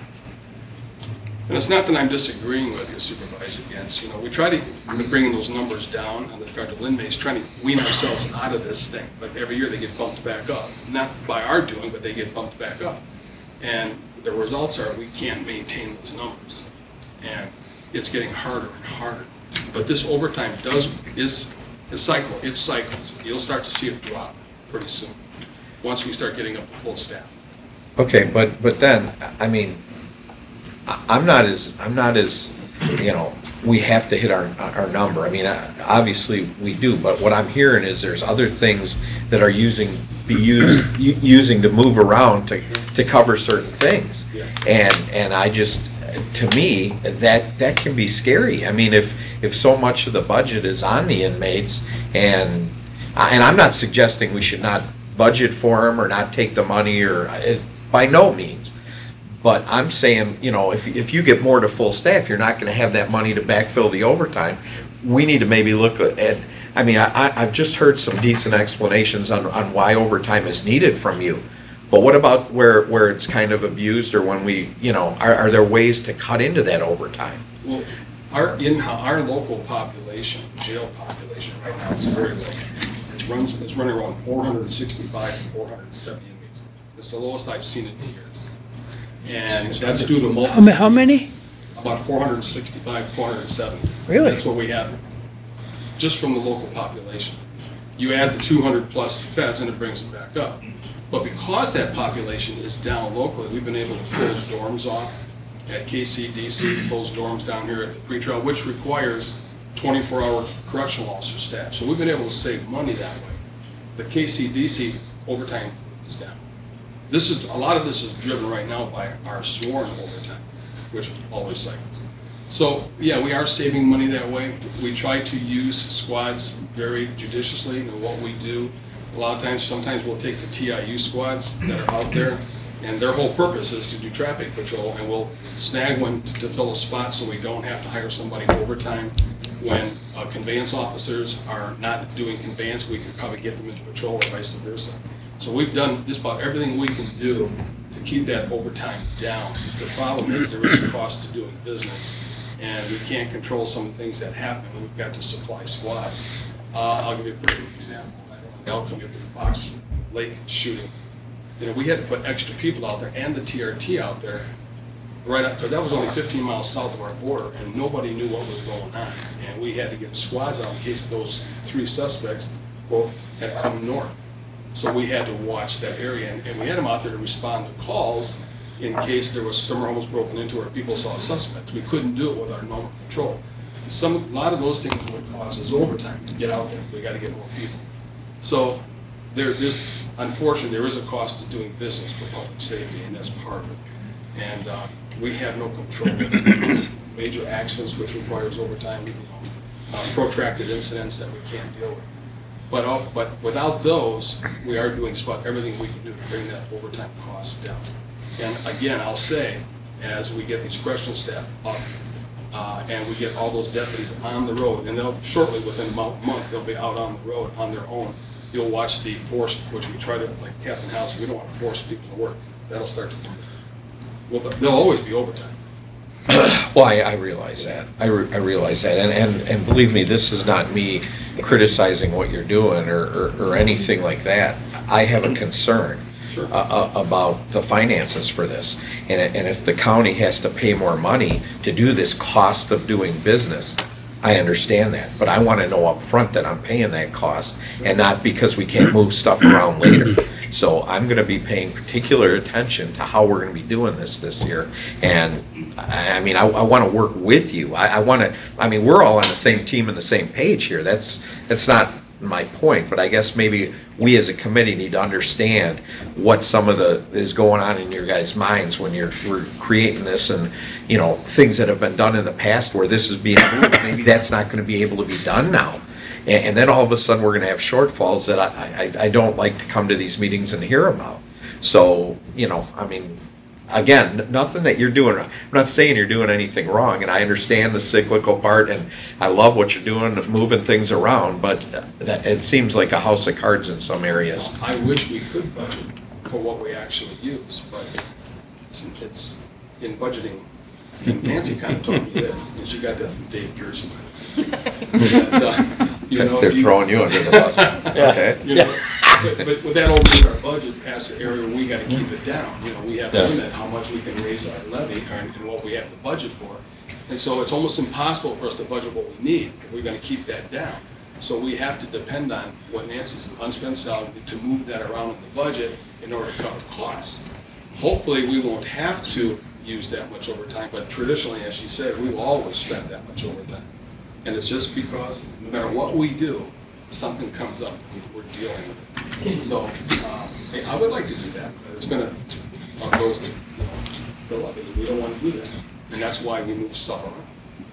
And it's not that I'm disagreeing with you, Supervisor Gens. You know, we try to bring those numbers down on the federal inmates, trying to wean ourselves out of this thing. But every year they get bumped back up. Not by our doing, but they get bumped back up. And the results are we can't maintain those numbers. And it's getting harder and harder. But this overtime is cycle. It cycles. You'll start to see it drop pretty soon once we start getting up to full staff. Okay, but then, I mean, I'm not as, you know, we have to hit our number. I mean, obviously we do, but what I'm hearing is there's other things that are using to move around to cover certain things. And I just, to me, that can be scary. I mean, if so much of the budget is on the inmates, and I'm not suggesting we should not budget for them or not take the money, or by no means. But I'm saying, you know, if you get more to full staff, you're not going to have that money to backfill the overtime. We need to maybe look at, I mean, I've just heard some decent explanations on why overtime is needed from you. But what about where it's kind of abused, or when we, you know, are there ways to cut into that overtime? Well, our local population, jail population right now is very low. It's running around 465 to 470 inmates. It's the lowest I've seen in years. And that's due to multiple. How many? About 465, 470. Really? That's what we have, just from the local population. You add the 200 plus feds and it brings it back up. But because that population is down locally, we've been able to close dorms off at KCDC, close dorms down here at the pretrial, which requires 24-hour correctional officer staff. So we've been able to save money that way. The KCDC overtime is down. A lot of this is driven right now by our sworn overtime, which always cycles. So, yeah, we are saving money that way. We try to use squads very judiciously in what we do. A lot of times, sometimes we'll take the TIU squads that are out there, and their whole purpose is to do traffic patrol, and we'll snag one to fill a spot so we don't have to hire somebody overtime. When conveyance officers are not doing conveyance, we can probably get them into patrol or vice versa. So we've done just about everything we can do to keep that overtime down. The problem is there is a cost to doing business, and we can't control some of the things that happen. We've got to supply squads. I'll give you a perfect example. I'll come up with the Fox Lake shooting. You know, we had to put extra people out there and the TRT out there, right up, because that was only 15 miles south of our border, and nobody knew what was going on. And we had to get squads out in case those 3 suspects, quote, had come north. So we had to watch that area, and we had them out there to respond to calls in case there was summer homes broken into or people saw suspects. We couldn't do it with our normal patrol. A lot of those things would cause us overtime to get out there. We got to get more people. So unfortunately, there is a cost to doing business for public safety, and that's part of it. And we have no control over major accidents, which requires overtime, protracted incidents that we can't deal with. But without those, we are doing just about everything we can do to bring that overtime cost down. And again, I'll say, as we get these correctional staff up, and we get all those deputies on the road, and they'll shortly, within a month, they'll be out on the road on their own. You'll watch the force, which we try to, like Captain House, we don't want to force people to work. That'll start to come. Well, there'll always be overtime. Well, I realize that. I realize that. And believe me, this is not me criticizing what you're doing or anything like that. I have a concern about the finances for this. And if the county has to pay more money to do this cost of doing business, I understand that. But I want to know up front that I'm paying that cost and not because we can't move stuff around later. So I'm going to be paying particular attention to how we're going to be doing this year. And I mean, I want to work with you. I mean, we're all on the same team and the same page here. That's not my point, but I guess maybe we as a committee need to understand what some of is going on in your guys' minds when we're creating this, and you know, things that have been done in the past where this is being moved. Maybe that's not going to be able to be done now. And then all of a sudden we're going to have shortfalls that I don't like to come to these meetings and hear about. So, you know, I mean, again, nothing that you're doing, I'm not saying you're doing anything wrong, and I understand the cyclical part, and I love what you're doing, moving things around, but that, it seems like a house of cards in some areas. I wish we could budget for what we actually use, but it's in budgeting. And Nancy kind of told me this, and she got that from Dave Pearson. They're throwing you under the bus. Okay. You know, but with that over our budget past the area, we gotta keep it down. You know, we have to limit how much we can raise our levy and what we have to budget for. And so it's almost impossible for us to budget what we need if we're gonna keep that down. So we have to depend on what Nancy's unspent salary to move that around in the budget in order to cover costs. Hopefully, we won't have to use that much overtime, but traditionally, as she said, we will always spend that much overtime. And it's just because no matter what we do, something comes up, we're dealing with it. So, hey, I would like to do that, but it's gonna, goes to, the levy. We don't want to do that. And that's why we move stuff around.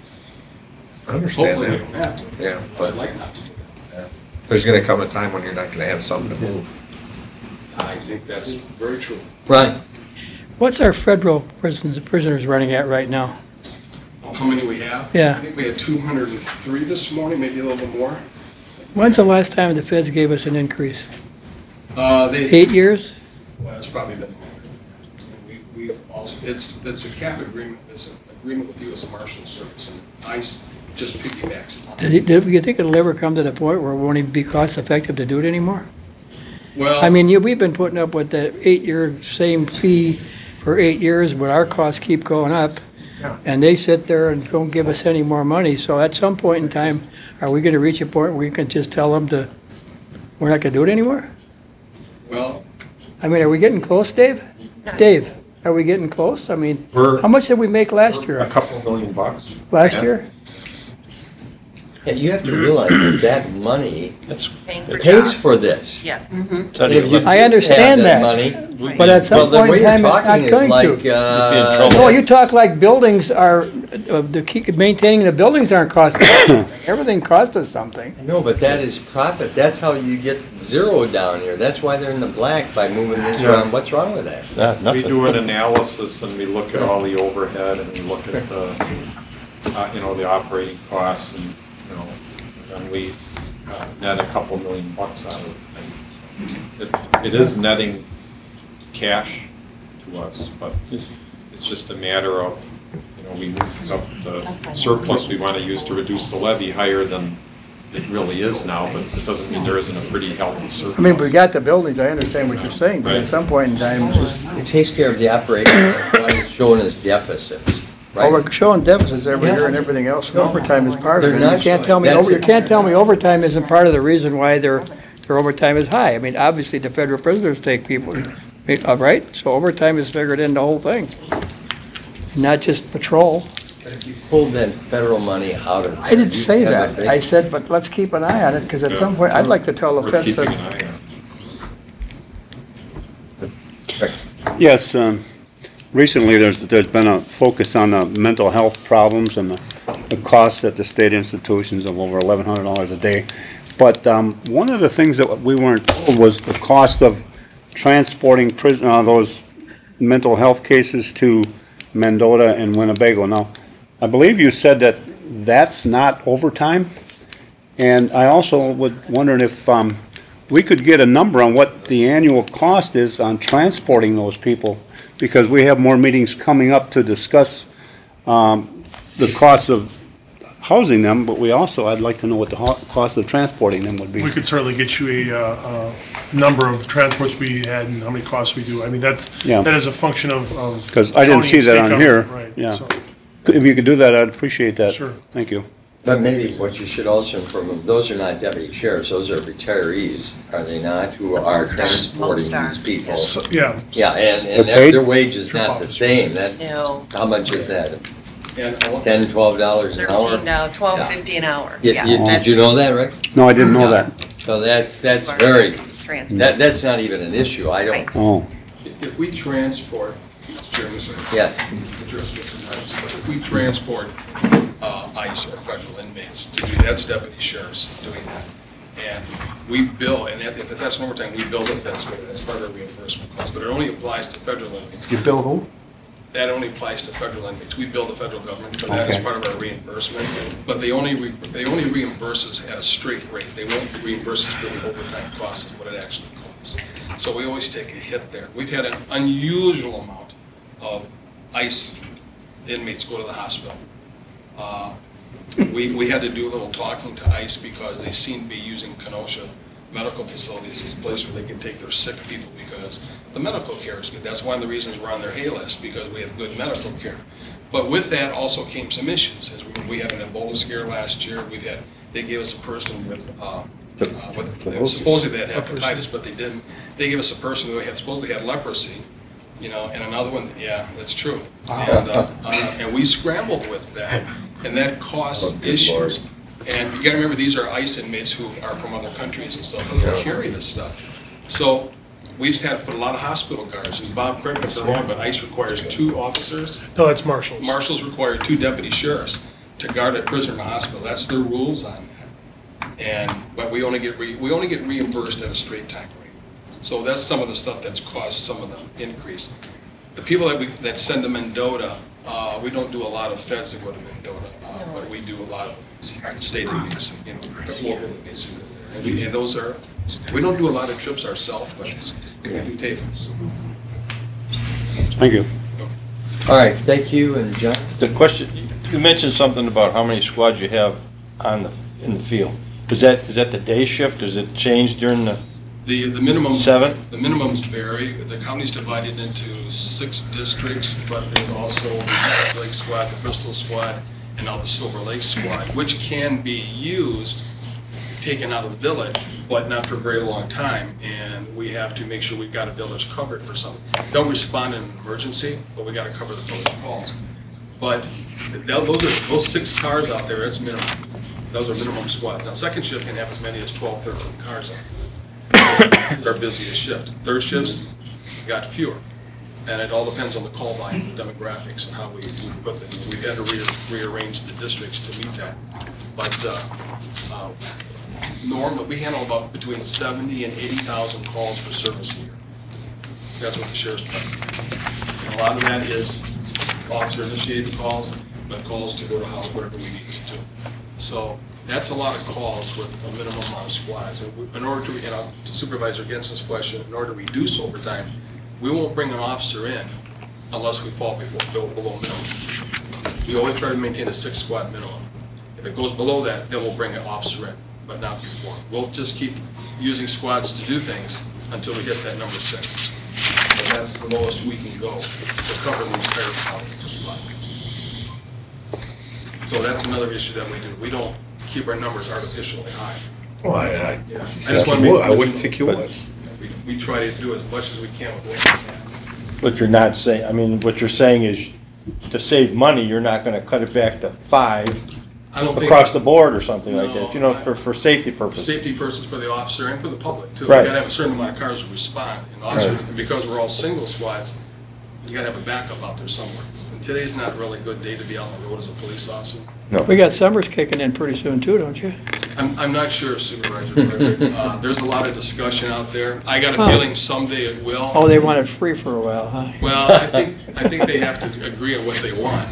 I understand Hopefully, that. we don't have to. Yeah, But I'd like not to do that. There's gonna come a time when you're not gonna have something to move. I think that's very true. Brian? What's our federal prisoners running at right now? How many we have? Yeah. I think we had 203 this morning, maybe a little bit more. When's the last time the feds gave us an increase? 8 years? Well, it's probably been longer. We also, it's a cap agreement, it's an agreement with the U.S. Marshals Service, and ICE just piggybacks on it. Do you think it'll ever come to the point where it won't even be cost effective to do it anymore? Well, I mean, we've been putting up with the 8-year same fee for 8 years, but our costs keep going up. Yeah. And they sit there and don't give us any more money. So at some point in time, are we gonna reach a point where we can just tell them we're not gonna do it anymore? Well, I mean, are we getting close, Dave? Dave, are we getting close? I mean, how much did we make last year? A couple $1 million bucks. Last year? Yeah, you have to realize that money Paying for pays jobs. for this. Yes. And if you I understand didn't have that, money, but at some well, the point way in you're time, it's talking not is going like, to. No, you talk like buildings are, maintaining the buildings aren't costing us. Everything costs us something. No, but that is profit. That's how you get zero down here. That's why they're in the black by moving this around. What's wrong with that? We do an analysis and we look at all the overhead and we look at the, the operating costs and, and we net a couple $1 million bucks out of it. It is netting cash to us, but it's just a matter of, we moved up the surplus we want to use to reduce the levy higher than it really is now, but it doesn't mean there isn't a pretty healthy surplus. I mean, we got the buildings, I understand what you're saying, but at Right. some point in time, it's just, It takes care of the operation. Why it's showing as deficits, well, right? we're showing deficits every year and everything else, and overtime is part of it. They're And you not can't tell me, showing- you can't tell me overtime isn't part of the reason why their overtime is high. I mean, obviously, the federal prisoners take people, right? So overtime is figured in the whole thing, not just patrol. But if you pulled that federal money out of there, I didn't say you'd have a that. big- I said, but let's keep an eye on it, because at some point, I'd like to tell the We're feds keeping that, an eye on it. Yes, recently there's been a focus on the mental health problems and the costs at the state institutions of over $1,100 a day. But one of the things that we weren't told was the cost of transporting those mental health cases to Mendota and Winnebago. Now, I believe you said that that's not overtime, and I also would wondering if we could get a number on what the annual cost is on transporting those people, because we have more meetings coming up to discuss the cost of housing them, but we also, I'd like to know what the cost of transporting them would be. We could certainly get you a number of transports we had and how many costs we do. I mean, that is a function of. Because I didn't county see and that state on government, here. Right. Yeah. So, If you could do that, I'd appreciate that. Sure. Thank you. But maybe what you should also inform them, those are not deputy sheriffs, those are retirees, are they not, who are transporting these people? yeah. Yeah, and They're their paid? their wage is not the same, that's, No. how much is that? And $10, $12 an hour? 13 now, 12.50 an hour. Yeah, Yeah, did you know that, Rick? No, I didn't know that. So that's very, It's transport. that's not even an issue, I don't, Oh, if we transport, Mr. Chairman, sir. yeah. Address Mr. Hodges, but if we transport ICE or federal inmates to do, that's deputy sheriffs doing that. And we bill, and if that's an overtime, we bill the feds for that. That's part of our reimbursement cost, but it only applies to federal inmates. you bill who? that only applies to federal inmates. We bill the federal government for that as part of our reimbursement, but they only reimburse us at a straight rate. They won't reimburse us for the overtime costs of what it actually costs. So we always take a hit there. We've had an unusual amount of ICE inmates go to the hospital. We had to do a little talking to ICE because they seem to be using Kenosha medical facilities as a place where they can take their sick people because the medical care is good. That's one of the reasons we're on their A list, because we have good medical care. But with that also came some issues. As we had an Ebola scare last year. They gave us a person with supposedly they had hepatitis, but they didn't. They gave us a person who had supposedly had leprosy, and another one. Yeah, that's true. And we scrambled with that, and that caused issues. And you got to remember, these are ICE inmates who are from other countries and stuff, and they carry this stuff. So we've had to put a lot of hospital guards. And Bob, correct me if I'm wrong, but ICE requires 2 officers. No, that's marshals. Marshals require 2 deputy sheriffs to guard a prisoner in the hospital. That's their rules on that. But we only get reimbursed at a straight time rate. So that's some of the stuff that's caused some of the increase. The people that send to Mendota, we don't do a lot of feds that go to Mendota, but we do a lot of state inmates, local inmates who go there. And those are, we don't do a lot of trips ourselves, but we do take them. Thank you. All right, thank you, and John? The question, you mentioned something about how many squads you have in the field. Is that the day shift? Does it change during the minimum 7? The minimums vary. The county's divided into 6 districts, but there's also the Black Lake Squad, the Bristol Squad, and now the Silver Lake Squad, which can be used, taken out of the village, but not for a very long time. And we have to make sure we've got a village covered for something. They'll respond in an emergency, but we got to cover the village calls. But those 6 cars out there, that's minimum. Those are minimum squads. Now, second shift can have as many as 12, 13 cars out there. It's our busiest shift. Third shifts got fewer. And it all depends on the call volume, the demographics, and how we put them. We've had to rearrange the districts to meet that. But normally, we handle about between 70 and 80,000 calls for service a year. That's what the sheriff's department. And a lot of that is officer-initiated calls, but calls to go to house, whatever we need to do. So that's a lot of calls with a minimum amount of squads. And in order to, to Supervisor Genson's question, in order to reduce overtime, we won't bring an officer in unless we fall below minimum. We always try to maintain a 6 squad minimum. If it goes below that, then we'll bring an officer in, but not before. We'll just keep using squads to do things until we hit that number 6. And that's the lowest we can go to cover the entire county squad. So that's another issue that we do. We don't keep our numbers artificially high. Well, I wouldn't think you would. We try to do as much as we can with what we can. What you're not saying, what you're saying is to save money, you're not going to cut it back to 5 across the board or something like that, for safety purposes. Safety purposes for the officer and for the public too. Right. You got to have a certain amount of cars to respond. And officers, and because we're all single squads, you got to have a backup out there somewhere. And today's not really a good day to be out on the road as a police officer. No. We got summers kicking in pretty soon too, don't you? I'm not sure, Supervisor. There's a lot of discussion out there. I got a feeling someday it will. Oh, they want it free for a while, huh? Well, I think they have to agree on what they want.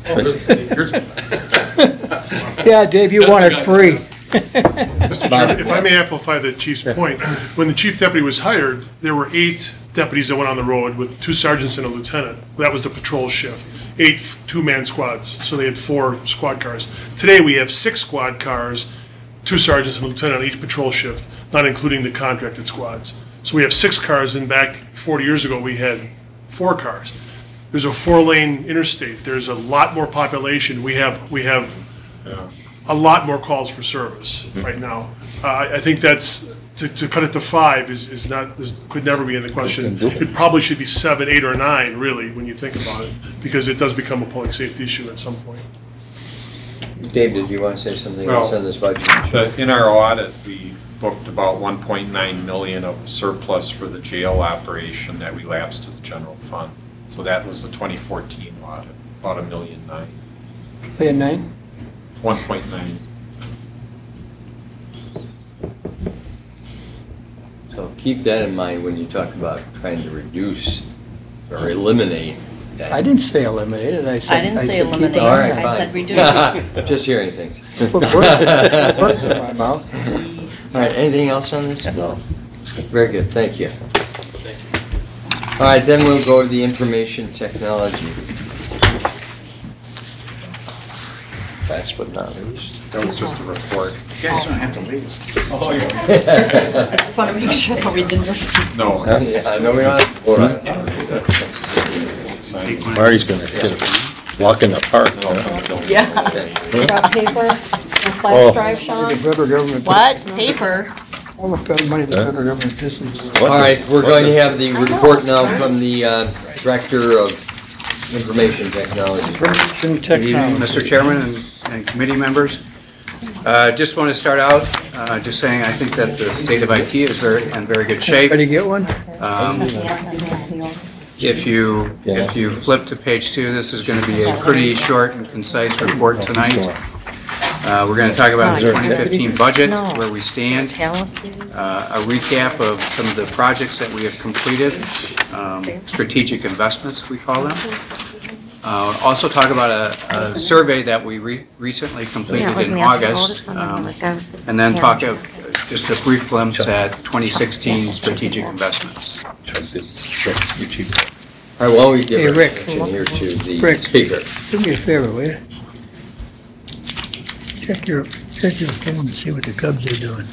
Yeah, Dave, you want it free. Mr. Chairman, if I may amplify the chief's point, when the chief deputy was hired, there were 8 deputies that went on the road with 2 sergeants and a lieutenant. That was the patrol shift. 8 2-man squads, so they had 4 squad cars. Today, we have 6 squad cars, 2 sergeants and a lieutenant on each patrol shift, not including the contracted squads. So we have 6 cars, and back 40 years ago, we had 4 cars. There's a 4-lane interstate. There's a lot more population. We have a lot more calls for service right now. I think that's to cut it to 5 could never be in the question. It probably should be 7, 8, or 9, really, when you think about it, because it does become a public safety issue at some point. David, do you want to say something else on this budget? In our audit, we booked about $1.9 million of surplus for the jail operation that relapsed to the general fund. So that was the 2014 audit, about $1.9 million. $1.9? 1.9. So keep that in mind when you talk about trying to reduce or eliminate I didn't say eliminate it, I said. I didn't say said keep it. eliminate. All right, I fine. said reduce. Just hearing things. Put words in my mouth. All right, anything else on this? No. Very good, thank you. All right, then we'll go to the information technology. Last but not least. That was just a report. You guys don't have to leave. Oh, yeah. I just want to make sure that we didn't miss. No. Yeah, I know we don't have to vote on it. Marty's gonna get a walk in the park. huh? Yeah. Got paper, a Oh. flash drive, Sean? The federal government. What? Paper? All the federal money the federal government pisses. All right, we're going to have the report now from the Director of Information Technology. Information Good evening, technology. Mr. Chairman and committee members. Just want to start out just saying I think that the state of IT is in very good shape. Ready to get one? If you flip to page 2, this is going to be a pretty short and concise report tonight. We're going to talk about the 2015 budget, where we stand, a recap of some of the projects that we have completed, strategic investments, we call them. Also talk about a survey that we recently completed in August, and then talk of just a brief glimpse at 2016 strategic investments. All right, well, we give Hey, our Rick. attention here to the Rick. speaker. Do me a favor, will you? Check your phone and see what the Cubs are doing.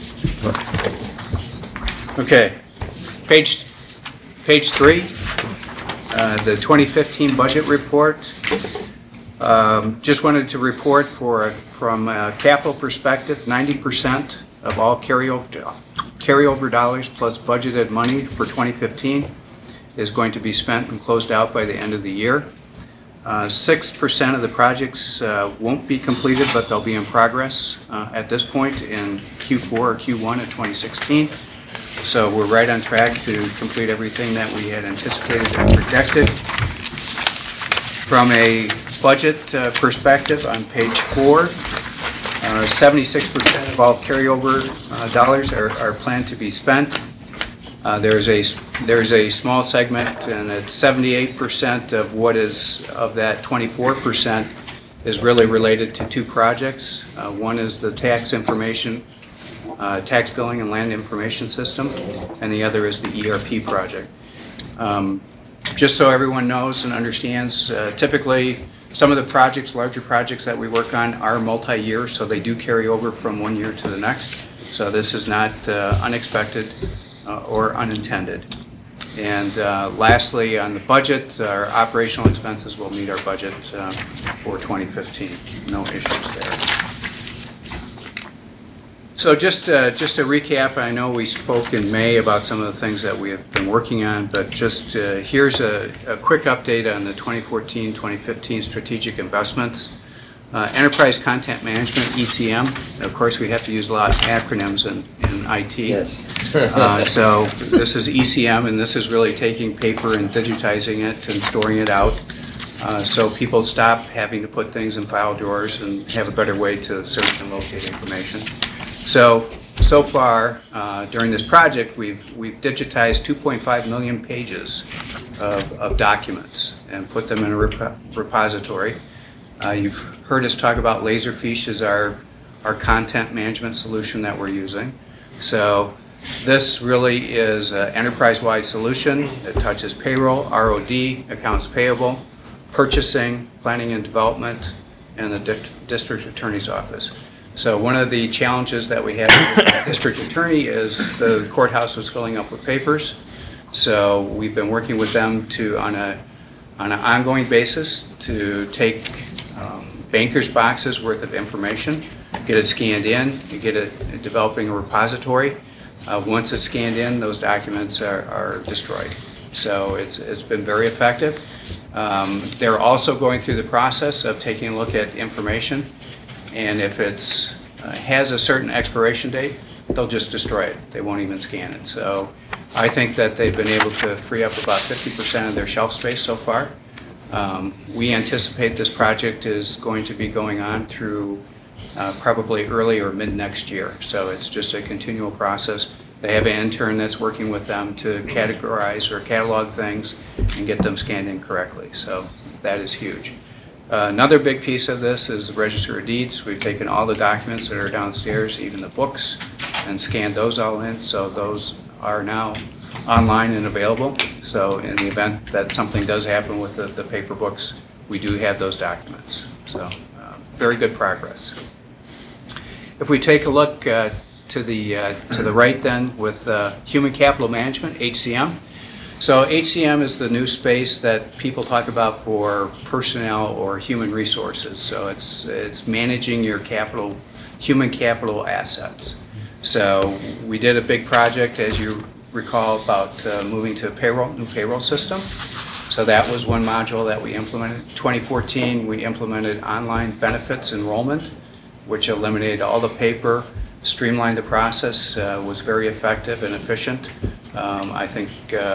Okay, page 3, the 2015 budget report. Just wanted to report from a capital perspective, 90% of all carryover dollars plus budgeted money for 2015 is going to be spent and closed out by the end of the year. 6% of the projects won't be completed, but they'll be in progress at this point in Q4 or Q1 of 2016. So we're right on track to complete everything that we had anticipated and projected. From a budget perspective, on page 4, 76% of all carryover dollars are planned to be spent. There's a small segment, and it's 78% of what is of that 24% is really related to 2 projects. One is the tax billing and land information system, and the other is the ERP project. Just so everyone knows and understands, typically some of the projects, larger projects that we work on are multi-year, so they do carry over from one year to the next. So this is not unexpected or unintended. And lastly, on the budget, our operational expenses will meet our budget for 2015. No issues there. So just a recap, I know we spoke in May about some of the things that we have been working on, but just here's a quick update on the 2014-2015 strategic investments. Enterprise Content Management, ECM. Of course, we have to use a lot of acronyms in IT. Yes. So this is ECM, and this is really taking paper and digitizing it and storing it out. So people stop having to put things in file drawers and have a better way to search and locate information. So far, during this project, we've digitized 2.5 million pages of documents and put them in a repository. You've heard us talk about Laserfiche as our content management solution that we're using. So this really is an enterprise-wide solution. It touches payroll, ROD, accounts payable, purchasing, planning and development, and the district attorney's office. So one of the challenges that we had with the district attorney is the courthouse was filling up with papers. So we've been working with them on an ongoing basis to take banker's boxes worth of information, get it scanned in, you get it developing a repository. Once it's scanned in, those documents are destroyed. So it's been very effective. They're also going through the process of taking a look at information, and if it has a certain expiration date, they'll just destroy it. They won't even scan it. So I think that they've been able to free up about 50% of their shelf space so far. We anticipate this project is going to be going on through probably early or mid next year. So it's just a continual process. They have an intern that's working with them to categorize or catalog things and get them scanned in correctly. So that is huge. Another big piece of this is the Register of Deeds. We've taken all the documents that are downstairs, even the books, and scanned those all in. So those are now online and available. So in the event that something does happen with the paper books, we do have those documents. So very good progress. If we take a look to the right then with Human Capital Management, HCM. So HCM is the new space that people talk about for personnel or human resources. So it's managing your human capital assets. So we did a big project, as you recall, about moving to a new payroll system. So that was one module that we implemented. 2014, we implemented online benefits enrollment, which eliminated all the paper, streamlined the process, was very effective and efficient. I think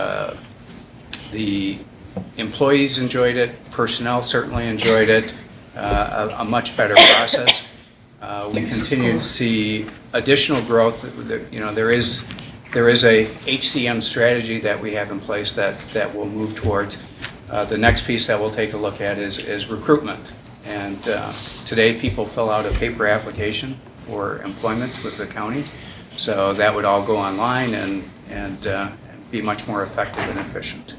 the employees enjoyed it, personnel certainly enjoyed it, a much better process. We continue to see additional growth. There is a HCM strategy that we have in place that will move towards. The next piece that we'll take a look at is recruitment. And today people fill out a paper application for employment with the county. So that would all go online and be much more effective and efficient.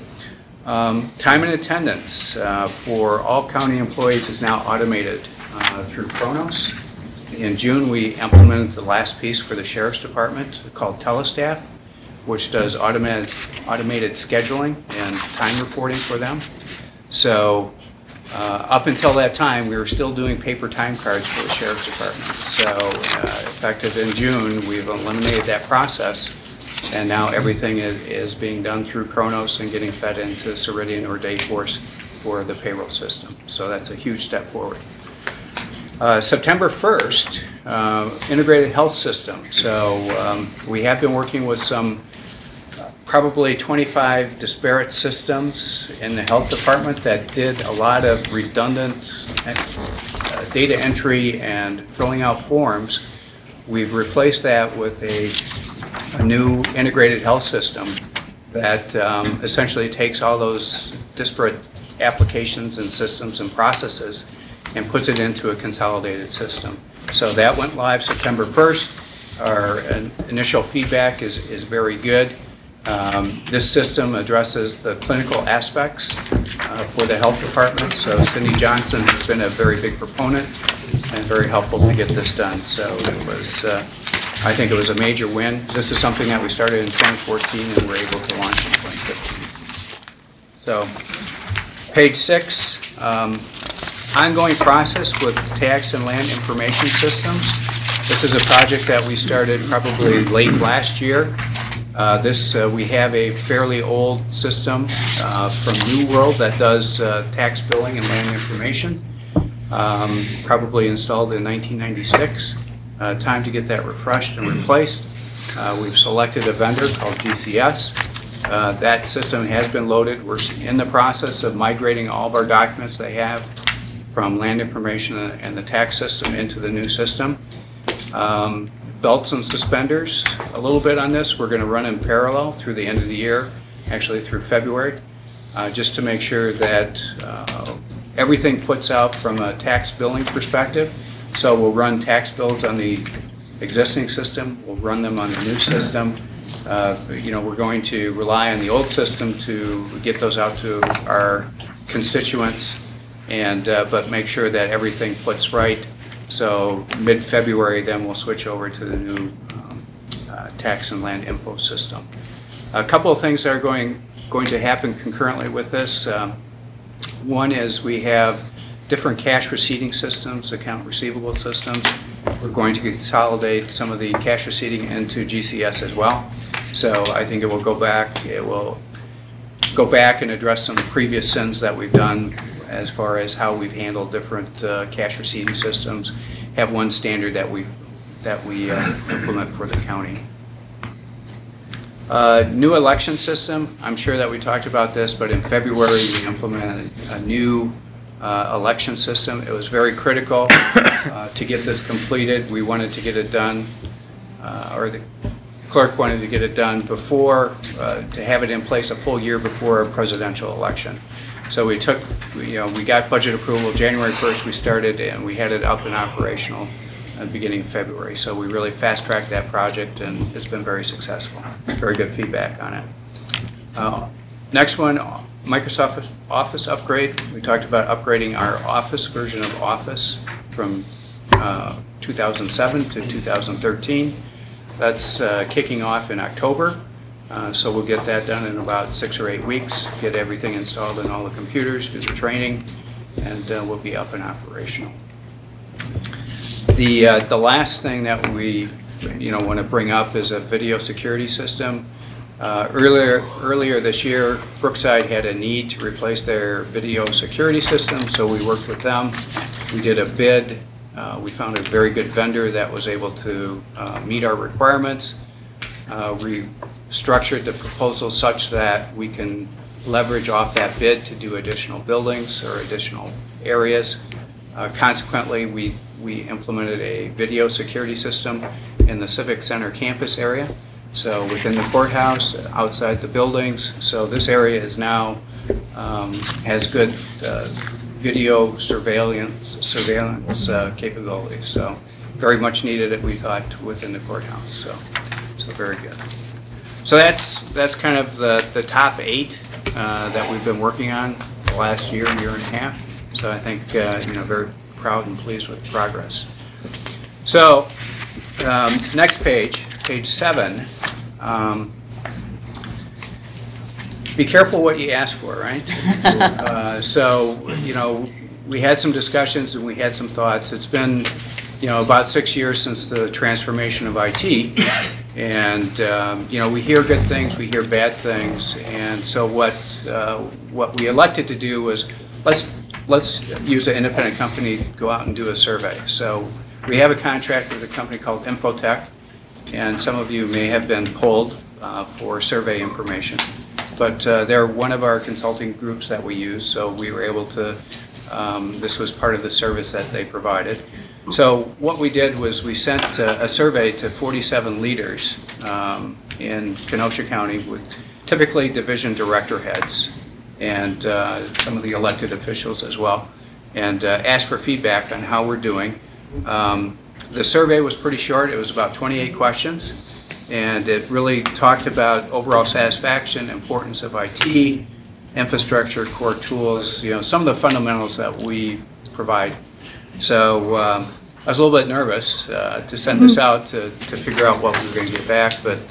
Time and attendance for all county employees is now automated through Kronos. In June, we implemented the last piece for the Sheriff's Department called Telestaff, which does automated scheduling and time reporting for them. So up until that time, we were still doing paper time cards for the Sheriff's Department. So effective in June, we've eliminated that process, and now everything is being done through Kronos and getting fed into Ceridian or Dayforce for the payroll system. So that's a huge step forward. September 1st, integrated health system. So we have been working with some probably 25 disparate systems in the health department that did a lot of redundant data entry and filling out forms. We've replaced that with a new integrated health system that essentially takes all those disparate applications and systems and processes and puts it into a consolidated system. So that went live September 1st. Our initial feedback is very good. This system addresses the clinical aspects for the health department. So Cindy Johnson has been a very big proponent and very helpful to get this done. So it was, I think it was a major win. This is something that we started in 2014 and were able to launch in 2015. So page 6, ongoing process with tax and land information systems. This is a project that we started probably late last year. We have a fairly old system from New World that does tax billing and land information, probably installed in 1996. Time to get that refreshed and replaced. We've selected a vendor called GCS. That system has been loaded. We're in the process of migrating all of our documents they have from land information and the tax system into the new system. Belts and suspenders, a little bit on this. We're going to run in parallel through the end of the year, actually through February, just to make sure that everything foots out from a tax billing perspective. So we'll run tax bills on the existing system, we'll run them on the new system. We're going to rely on the old system to get those out to our constituents, but make sure that everything foots right. So mid-February, then we'll switch over to the new tax and land info system. A couple of things that are going to happen concurrently with this. One is we have different cash receipting systems, account receivable systems. We're going to consolidate some of the cash receipting into GCS as well. So I think it will go back and address some previous sins that we've done as far as how we've handled different cash receiving systems, have one standard that we implement for the county. New election system, I'm sure that we talked about this, but in February we implemented a new election system. It was very critical to get this completed. We wanted to get it done, clerk wanted to get it done before, to have it in place a full year before a presidential election. So we got budget approval January 1st, we started, and we had it up and operational at the beginning of February. So we really fast-tracked that project, and it's been very successful. Very good feedback on it. Next one, Microsoft Office upgrade. We talked about upgrading our Office version of Office from 2007 to 2013. That's kicking off in October. So we'll get that done in about 6 or 8 weeks, get everything installed in all the computers, do the training, and we'll be up and operational. The last thing that we want to bring up is a video security system. Earlier this year, Brookside had a need to replace their video security system, so we worked with them. We did a bid. We found a very good vendor that was able to meet our requirements. We structured the proposal such that we can leverage off that bid to do additional buildings or additional areas. Consequently, we implemented a video security system in the Civic Center campus area. So within the courthouse, outside the buildings. So this area is now has good video surveillance capabilities. So very much needed, we thought, within the courthouse. So very good. So that's kind of the top 8 that we've been working on the last year and a half. So I think very proud and pleased with the progress. So next page 7. Be careful what you ask for, right? We had some discussions and we had some thoughts. It's been about 6 years since the transformation of IT. And, we hear good things, we hear bad things. And so what we elected to do was let's use an independent company, go out and do a survey. So we have a contract with a company called Infotech, and some of you may have been polled for survey information. But they're one of our consulting groups that we use, so we were able to, this was part of the service that they provided. So what we did was we sent a survey to 47 leaders in Kenosha County with typically division director heads and some of the elected officials as well, and asked for feedback on how we're doing. The survey was pretty short. It was about 28 questions, and it really talked about overall satisfaction, importance of IT, infrastructure, core tools, some of the fundamentals that we provide. So I was a little bit nervous to send this out to figure out what we were going to get back, but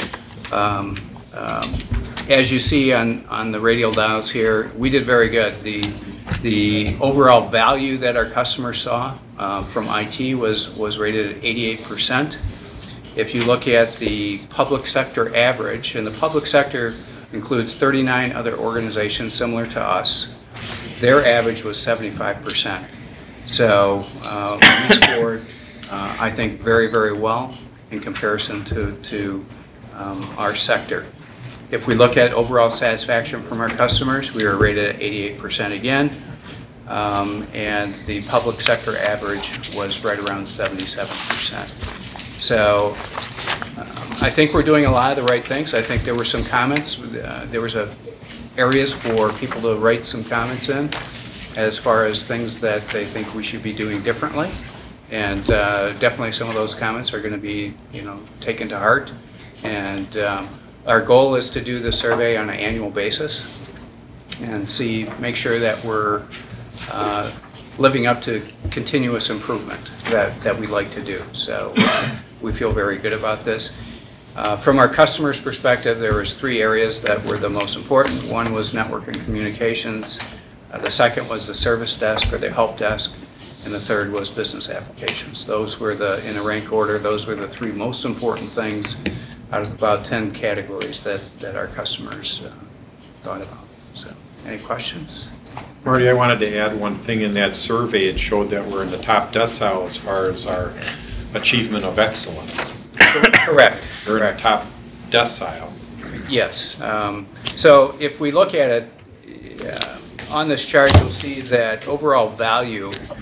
as you see on the radial dials here, we did very good. The overall value that our customers saw from IT was rated at 88%. If you look at the public sector average, and the public sector includes 39 other organizations similar to us, their average was 75%. So we scored, I think, very, very well in comparison to our sector. If we look at overall satisfaction from our customers, we were rated at 88% again, and the public sector average was right around 77%. So I think we're doing a lot of the right things. I think there were some comments. There was areas for people to write some comments in as far as things that they think we should be doing differently. And definitely some of those comments are going to be, taken to heart. And our goal is to do the survey on an annual basis and make sure that we're living up to continuous improvement that we like to do. So we feel very good about this. From our customers' perspective, there was 3 areas that were the most important. One was network and communications. The second was the service desk or the help desk. And the third was business applications. Those were in a rank order, those were the 3 most important things out of about 10 categories that our customers thought about. So, any questions? Marty, I wanted to add one thing in that survey. It showed that we're in the top decile as far as our achievement of excellence. Correct. We're in the top decile. Yes. So if we look at it, on this chart, you'll see that overall value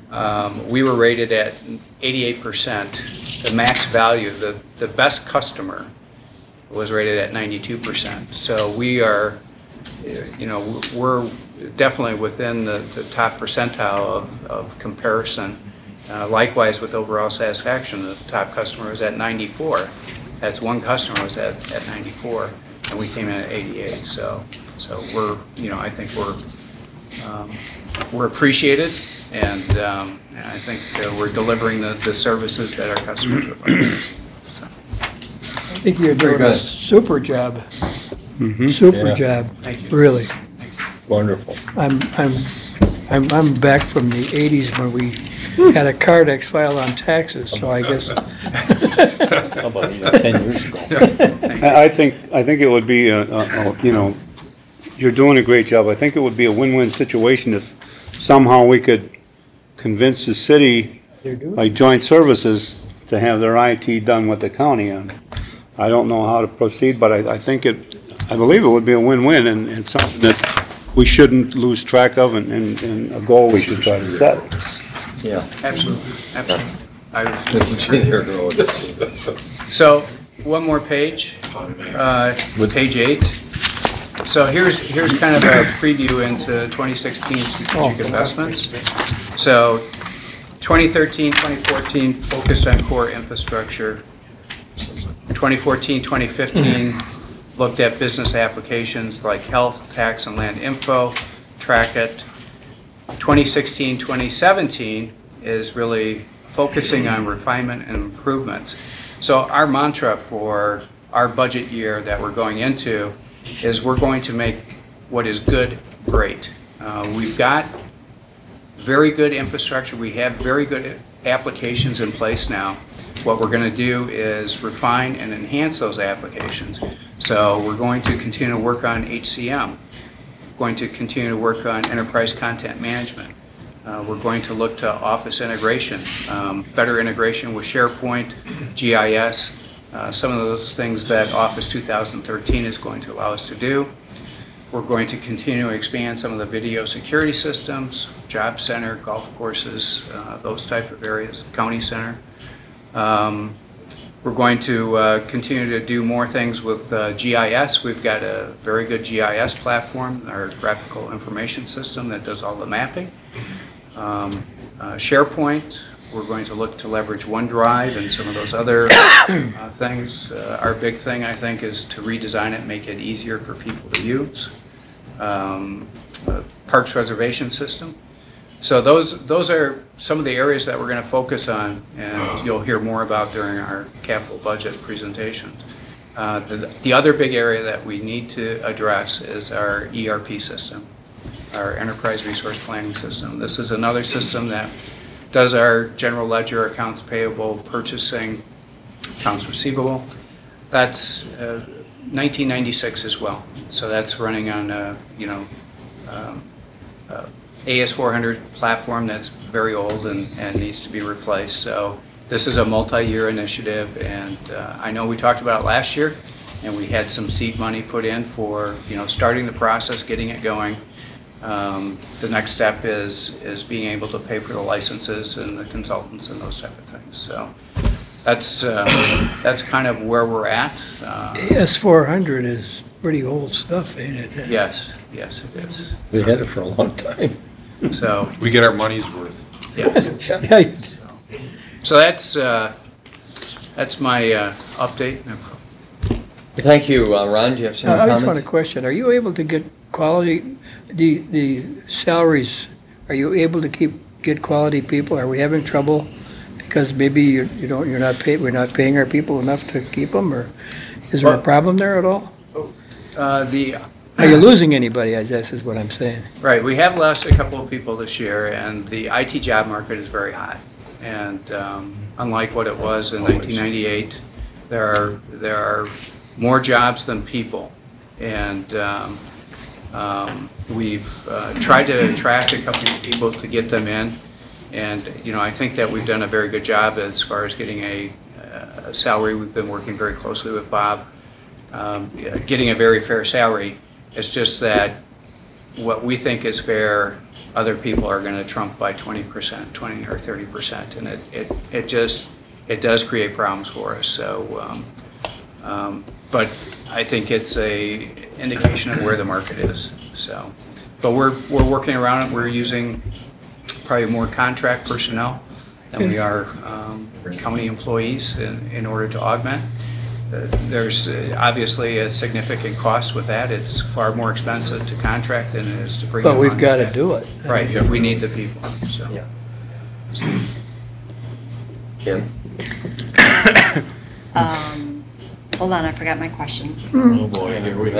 we were rated at 88%. The max value, the best customer was rated at 92%. So we are, we're definitely within the top percentile of comparison. Likewise with overall satisfaction, the top customer was at 94. That's one customer was at 94, and we came in at 88. So we're, I think we're appreciated, and I think we're delivering the services that our customers would like. So. I think you're doing a super job. Super job. Thank you. Really. Wonderful. I'm back from the 80s when we had a Cardex file on taxes, so I guess. How about 10 years ago? I think it would be, you're doing a great job. I think it would be a win-win situation if somehow we could convince the city, like joint services, to have their IT done with the county. I don't know how to proceed, but I believe it would be a win-win, and something that we shouldn't lose track of, and a goal we should try to set. Yeah. Absolutely. So, one more page, with page 8. So here's kind of a preview into 2016 strategic investments. So 2013, 2014 focused on core infrastructure. 2014, 2015 looked at business applications like health, tax, and land info, track it. 2016, 2017 is really focusing on refinement and improvements. So our mantra for our budget year that we're going into is we're going to make what is good, great. We've got very good infrastructure. We have very good applications in place now. What we're going to do is refine and enhance those applications. So we're going to continue to work on HCM. Going to continue to work on enterprise content management. We're going to look to office integration, better integration with SharePoint, GIS, some of those things that Office 2013 is going to allow us to do. We're going to continue to expand some of the video security systems, job center, golf courses, those type of areas, county center. We're going to continue to do more things with GIS. We've got a very good GIS platform, our graphical information system that does all the mapping. SharePoint, we're going to look to leverage OneDrive and some of those other things. Our big thing, I think, is to redesign it, make it easier for people to use. Parks reservation system. So those are some of the areas that we're going to focus on, and you'll hear more about during our capital budget presentations. The other big area that we need to address is our ERP system, our Enterprise Resource Planning System. This is another system that does our general ledger, accounts payable, purchasing, accounts receivable. That's 1996 as well. So that's running on AS400 platform that's very old and needs to be replaced. So this is a multi-year initiative, and I know we talked about it last year, and we had some seed money put in for starting the process, getting it going. The next step is being able to pay for the licenses and the consultants and those type of things. So that's kind of where we're at. AS400 is pretty old stuff, ain't it? Yes, it is. We had it for a long time. So we get our money's worth. Yeah. So that's my update. Thank you, Ron. Do you have some I comments? just want a question. Are you able to get quality, the salaries, are you able to get quality people? Are we having trouble because maybe we're not paying our people enough to keep them, or is there a problem there at all? Are you losing anybody, I guess is what I'm saying. Right, we have lost a couple of people this year, and the IT job market is very high. And unlike what it was in 1998, there are more jobs than people. And we've tried to attract a couple of people to get them in. And I think that we've done a very good job as far as getting a salary. We've been working very closely with Bob, getting a very fair salary. It's just that what we think is fair, other people are going to trump by 20%, 20 or 30%, and it does create problems for us. So, but I think it's a indication of where the market is. So, but we're working around it. We're using probably more contract personnel than we are county employees in order to augment. There's obviously a significant cost with that. It's far more expensive to contract than it is to bring in But we've on got to staff. do it. Right, we need the people, so. Yeah. Kim? Hold on, I forgot my question. Oh, boy, here we go.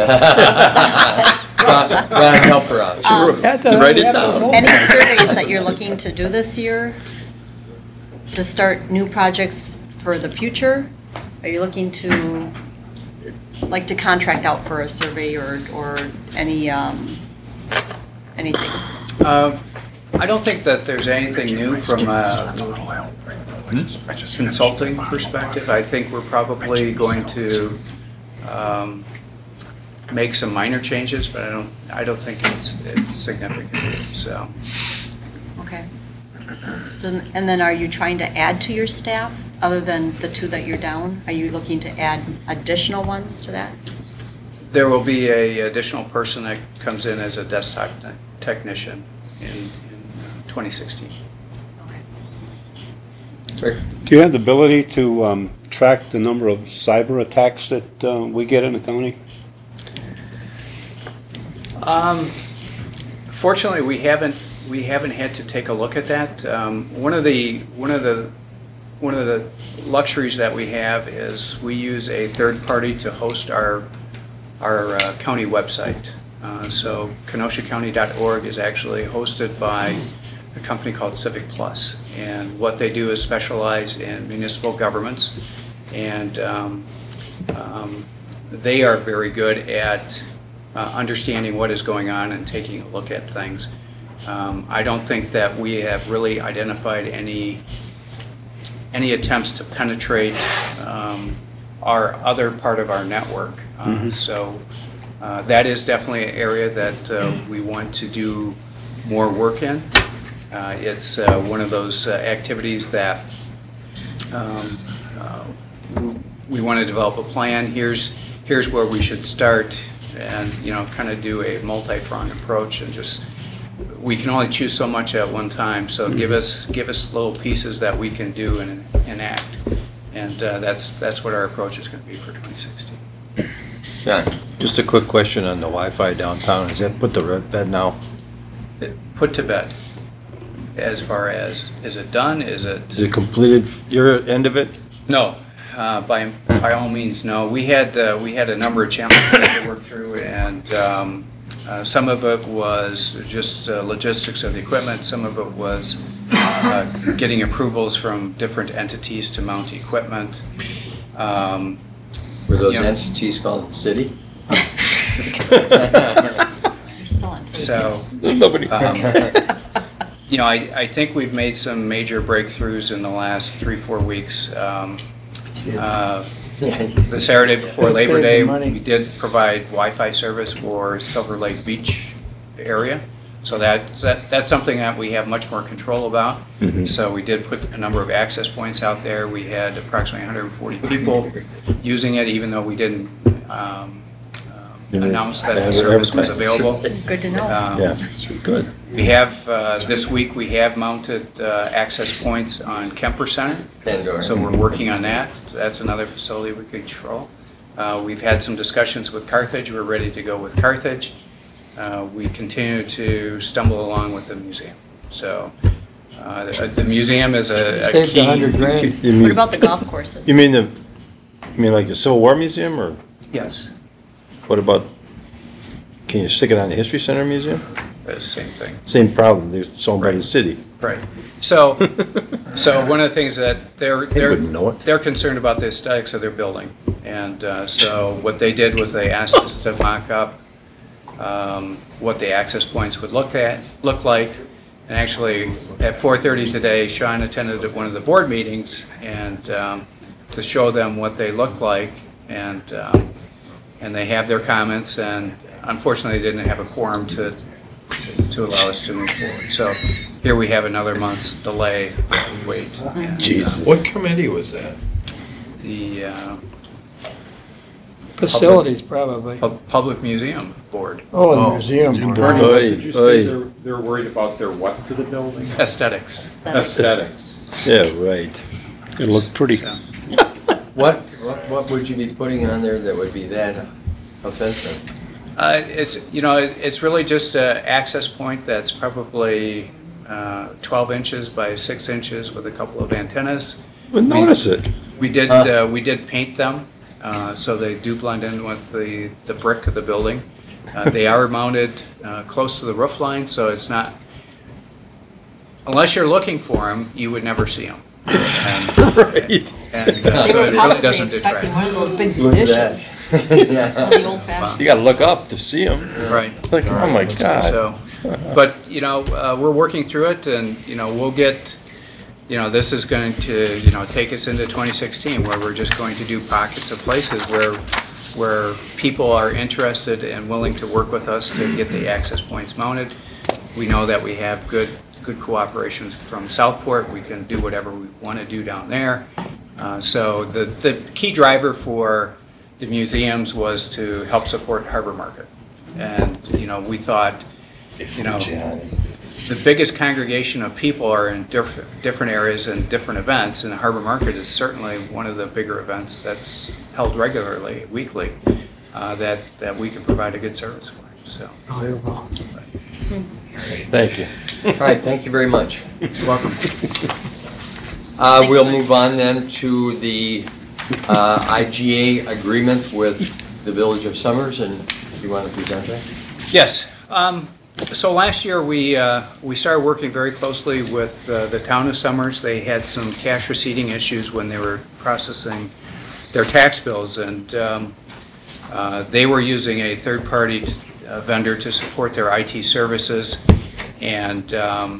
Ron, help her out. Write it down. Any surveys that you're looking to do this year to start new projects for the future? Are you looking to, like, to contract out for a survey or any, anything? I don't think that there's anything new from a consulting perspective. I think we're probably going to make some minor changes, but I don't think it's significant, so. Okay. So, and then are you trying to add to your staff, other than the two that you're down? Are you looking to add additional ones to that? There will be a additional person that comes in as a desktop technician in 2016. Do you have the ability to track the number of cyber attacks that we get in the county? Fortunately, we haven't had to take a look at that. One of the luxuries that we have is we use a third party to host our county website. So KenoshaCounty.org is actually hosted by a company called Civic Plus, and what they do is specialize in municipal governments, and they are very good at understanding what is going on and taking a look at things. I don't think that we have really identified any attempts to penetrate our other part of our network. So that is definitely an area that we want to do more work in. It's one of those activities that we want to develop a plan. Here's where we should start, and kind of do a multi-pronged approach, and just we can only choose so much at one time. So give us little pieces that we can do and enact, and that's what our approach is going to be for 2016. John? Just a quick question on the Wi-Fi downtown. Is that put to bed now? Put to bed. As far as, is it done? Is it completed, your end of it? No, by all means, no. We had a number of challenges to work through, and some of it was just logistics of the equipment. Some of it was getting approvals from different entities to mount equipment. Were those entities called the city? So, I think we've made some major breakthroughs in the last 3-4 weeks. The Saturday before Labor Day, we did provide Wi-Fi service for Silver Lake Beach area. So that's something that we have much more control about. So we did put a number of access points out there. We had approximately 140 people using it, even though we didn't announce that the service was available. Good to know. Good. We have, this week, we have mounted access points on Kemper Center. So we're working on that. So that's another facility we control. We've had some discussions with Carthage. We're ready to go with Carthage. We continue to stumble along with the museum. So the museum is a key. What about the golf courses? You mean like the Civil War Museum, or? Yes. What about, can you stick it on the History Center Museum? Same thing. Same problem, they're sold by the city. Right. So one of the things that they're concerned about the aesthetics of their building. And so what they did was they asked us to mock up what the access points would look like. And actually, at 4:30 today, Sean attended one of the board meetings and to show them what they look like, and they have their comments. And unfortunately, they didn't have a quorum to to allow us to move forward. So here we have another month's delay, wait. And, What committee was that? The Facilities, probably. Public Museum Board. Oh, the museum. Bernie, what did you say they're worried about their what to the building? Aesthetics. Aesthetics. Yeah, right. It looked pretty. What would you be putting on there that would be that offensive? It's really just an access point that's probably 12 inches by 6 inches with a couple of antennas. Well, notice it. We did paint them, so they do blend in with the brick of the building. They are mounted close to the roof line, so it's not, unless you're looking for them, you would never see them. And so it really doesn't detract. One of those big Look at dishes. that. The old-fashioned. You gotta look up to see them. Right. It's like, oh my God. So, but, we're working through it and, we'll get, this is going to, take us into 2016 where we're just going to do pockets of places where people are interested and willing to work with us to get the access points mounted. We know that we have good cooperation from Southport. We can do whatever we want to do down there. So the key driver for the museums was to help support Harbor Market. And, we thought, the biggest congregation of people are in different areas and different events, and the Harbor Market is certainly one of the bigger events that's held regularly, weekly, that we can provide a good service for. So. Thank you. All right, thank you very much. You're welcome. We'll move on then to the IGA agreement with the Village of Summers, and if you want to present that? Yes. So last year, we started working very closely with the town of Summers. They had some cash receipting issues when they were processing their tax bills, and they were using a third-party vendor to support their IT services. And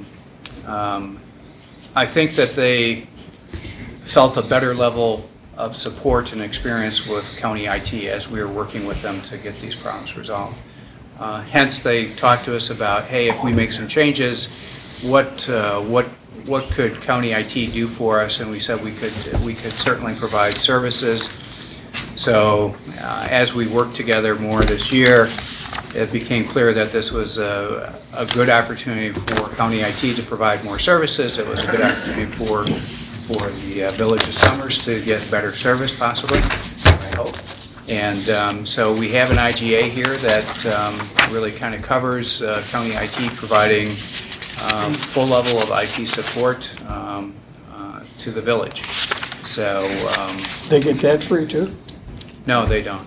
I think that they felt a better level of support and experience with county IT as we were working with them to get these problems resolved. Hence, they talked to us about, hey, if we make some changes, what could county IT do for us? And we said we could certainly provide services. So as we worked together more this year, it became clear that this was a good opportunity for county IT to provide more services. It was a good opportunity for the Village of Summers to get better service, possibly, I hope. And so we have an IGA here that really kind of covers county IT providing full level of IT support to the village. So They get that free too? no, they don't.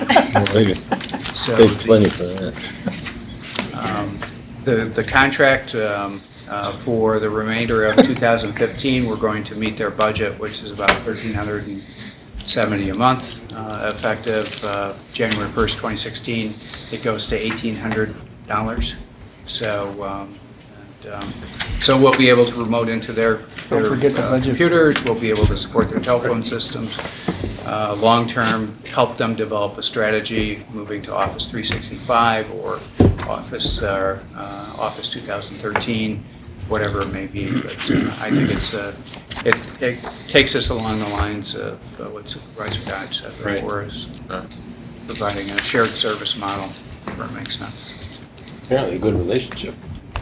So Pay plenty for that. the contract for the remainder of 2015, we're going to meet their budget, which is about $1,370 a month, effective January 1st, 2016. It goes to $1,800. So so we'll be able to remote into their forget the budget. computers. We'll be able to support their telephone systems. Long-term, help them develop a strategy moving to Office 365 or Office 2013, whatever it may be. But I think it takes us along the lines of what Supervisor Dodge said before, is providing a shared service model where it makes sense. Apparently a good relationship.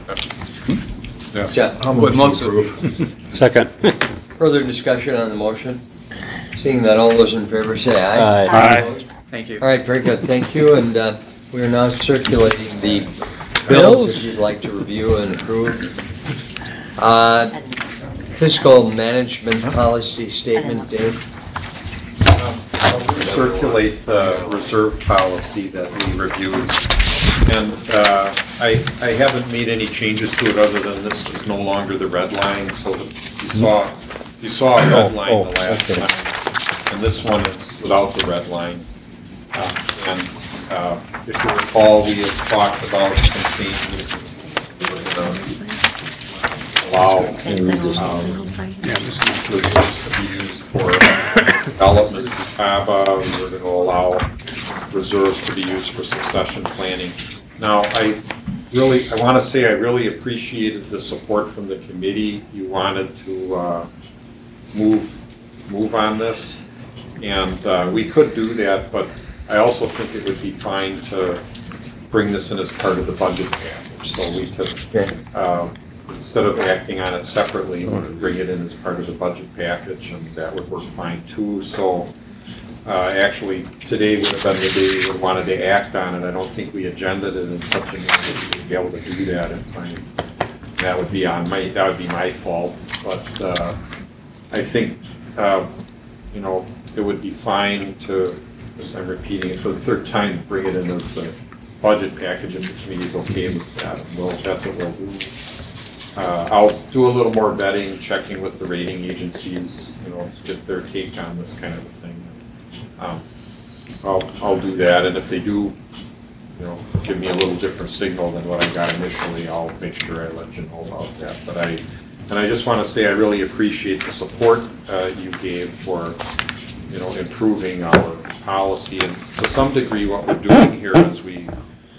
With most of Second. Further discussion on the motion? Seeing that, all those in favor say aye. Aye. Opposed? Thank you. All right, very good, thank you, and we are now circulating the bills if you'd like to review and approve. Fiscal management policy statement, Dave? Circulate the reserve policy that we reviewed. And I haven't made any changes to it other than this is no longer the red line. So you saw a red line the last time. And this one is without the red line. And if you recall, we had talked about some changes. Allow reserves to be used for development of ABBA. We were going to allow reserves to be used for succession planning. Now, really, I want to say I really appreciated the support from the committee. You wanted to move on this, and we could do that, but I also think it would be fine to bring this in as part of the budget package, so we could, instead of acting on it separately, we could bring it in as part of the budget package, and that would work fine too. So actually, today would have been the day we wanted to act on it. I don't think we agendaed it in such a way that we would be able to do that. That would be my fault. But I think it would be fine to, as I'm repeating it for the third time, bring it in as the budget package if the committee is okay with that. Well, that's what we'll do. I'll do a little more vetting, checking with the rating agencies, get their take on this kind of a thing. I'll do that, and if they do, give me a little different signal than what I got initially, I'll make sure I let you know about that. But I just want to say I really appreciate the support you gave for, improving our policy, and to some degree, what we're doing here is we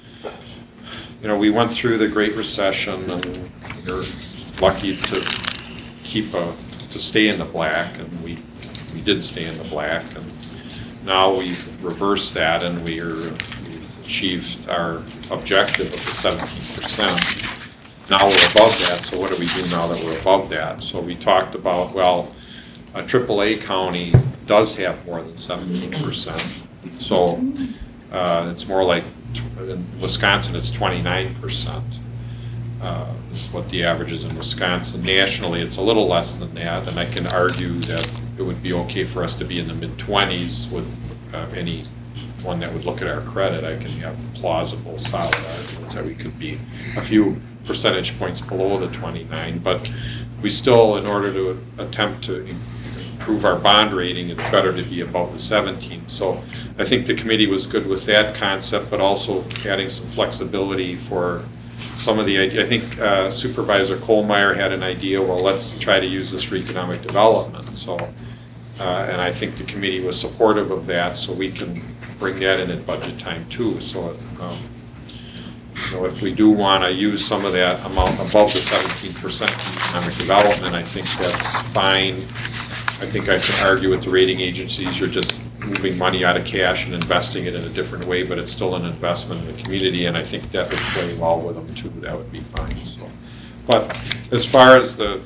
went through the Great Recession, and we're lucky to stay in the black, and we did stay in the black, and now we've reversed that, and we've achieved our objective of the 17%. Now we're above that, so what do we do now that we're above that? So we talked about, well, a AAA county does have more than 17%. So it's more like, in Wisconsin, it's 29%. This is what the average is in Wisconsin. Nationally, it's a little less than that, and I can argue that it would be okay for us to be in the mid-20s with anyone that would look at our credit. I can have plausible, solid arguments that we could be a few percentage points below the 29, but we still, in order to attempt to improve our bond rating, it's better to be above the 17. So I think the committee was good with that concept, but also adding some flexibility for some of the, I think Supervisor Kohlmeyer had an idea, well, let's try to use this for economic development. So, and I think the committee was supportive of that, so we can bring that in at budget time too. So, if we do want to use some of that amount above the 17% economic development, I think that's fine. I think I can argue with the rating agencies, you're just moving money out of cash and investing it in a different way, but it's still an investment in the community, and I think that would play well with them too. That would be fine. So, but as far as the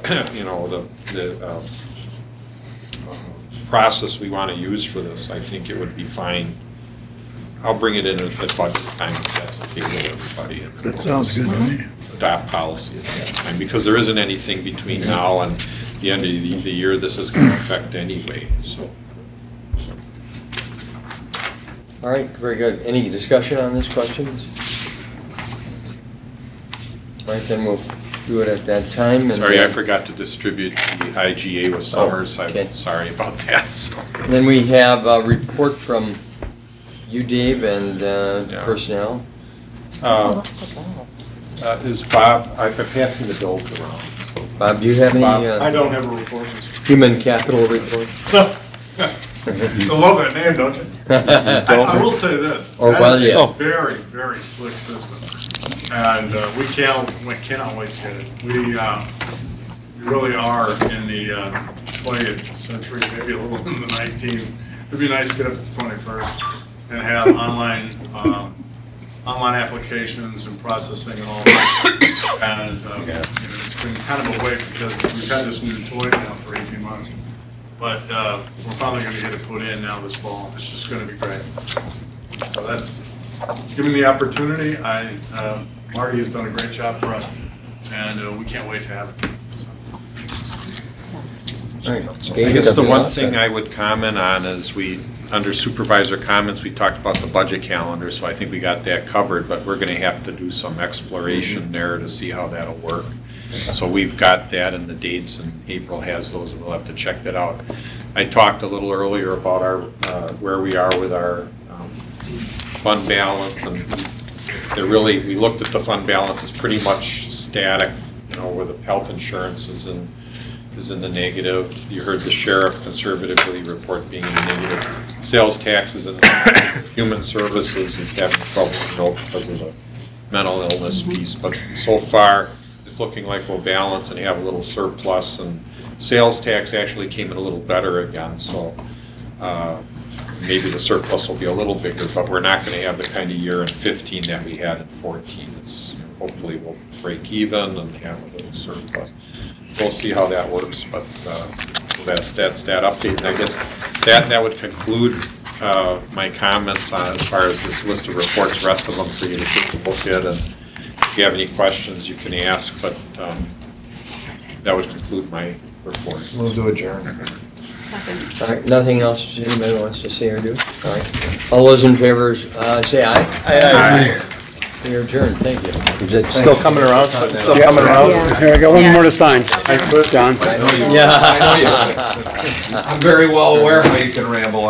process we want to use for this, I think it would be fine. I'll bring it in at budget time if that's okay with everybody. That sounds good to me. Adopt policy at that time, because there isn't anything between now and the end of the year this is going to affect anyway. So. All right, very good. Any discussion on this, questions? All right, then we'll do it at that time. And sorry, I forgot to distribute the IGA with Summers. Okay. I'm sorry about that. So. Then we have a report from you, Dave, and personnel. Is Bob, I'm passing the bills around. Bob, do you have any? I don't have a report. Human capital report? I love that name, don't you? I will say this. Oh, well, yeah. Very, very slick system. And we cannot wait to get it. We really are in the 20th century, maybe a little in the 19th. It'd be nice to get up to the 21st and have online applications and processing and all that. And it's been kind of a wait because we've had this new toy now for 18 months. But we're finally going to get it put in now this fall. It's just going to be great. So that's, given the opportunity, Marty has done a great job for us, and we can't wait to have it. I guess the one thing I would comment on is under supervisor comments, we talked about the budget calendar, so I think we got that covered, but we're going to have to do some exploration there to see how that'll work. So we've got that and the dates, and April has those, and we'll have to check that out. I talked a little earlier about our where we are with our fund balance, and we looked at the fund balance. It's pretty much static, where the health insurance is in the negative. You heard the sheriff conservatively report being in the negative. Sales taxes and human services is having trouble because of the mental illness piece, but so far, it's looking like we'll balance and have a little surplus, and sales tax actually came in a little better again, so maybe the surplus will be a little bigger, but we're not gonna have the kind of year in 15 that we had in 14. It's, hopefully we'll break even and have a little surplus. We'll see how that works, but that's that update. And I guess that would conclude my comments on as far as this list of reports, rest of them for you to take a look at, and if you have any questions, you can ask, but that would conclude my report. We'll do adjourn. All right, nothing else anybody wants to say or do? All right. All those in favor, say aye. Aye. We are adjourned, thank you. Is it still coming around? Still coming around? Here, I got one more to sign. John. I know you. I'm very well aware how you can ramble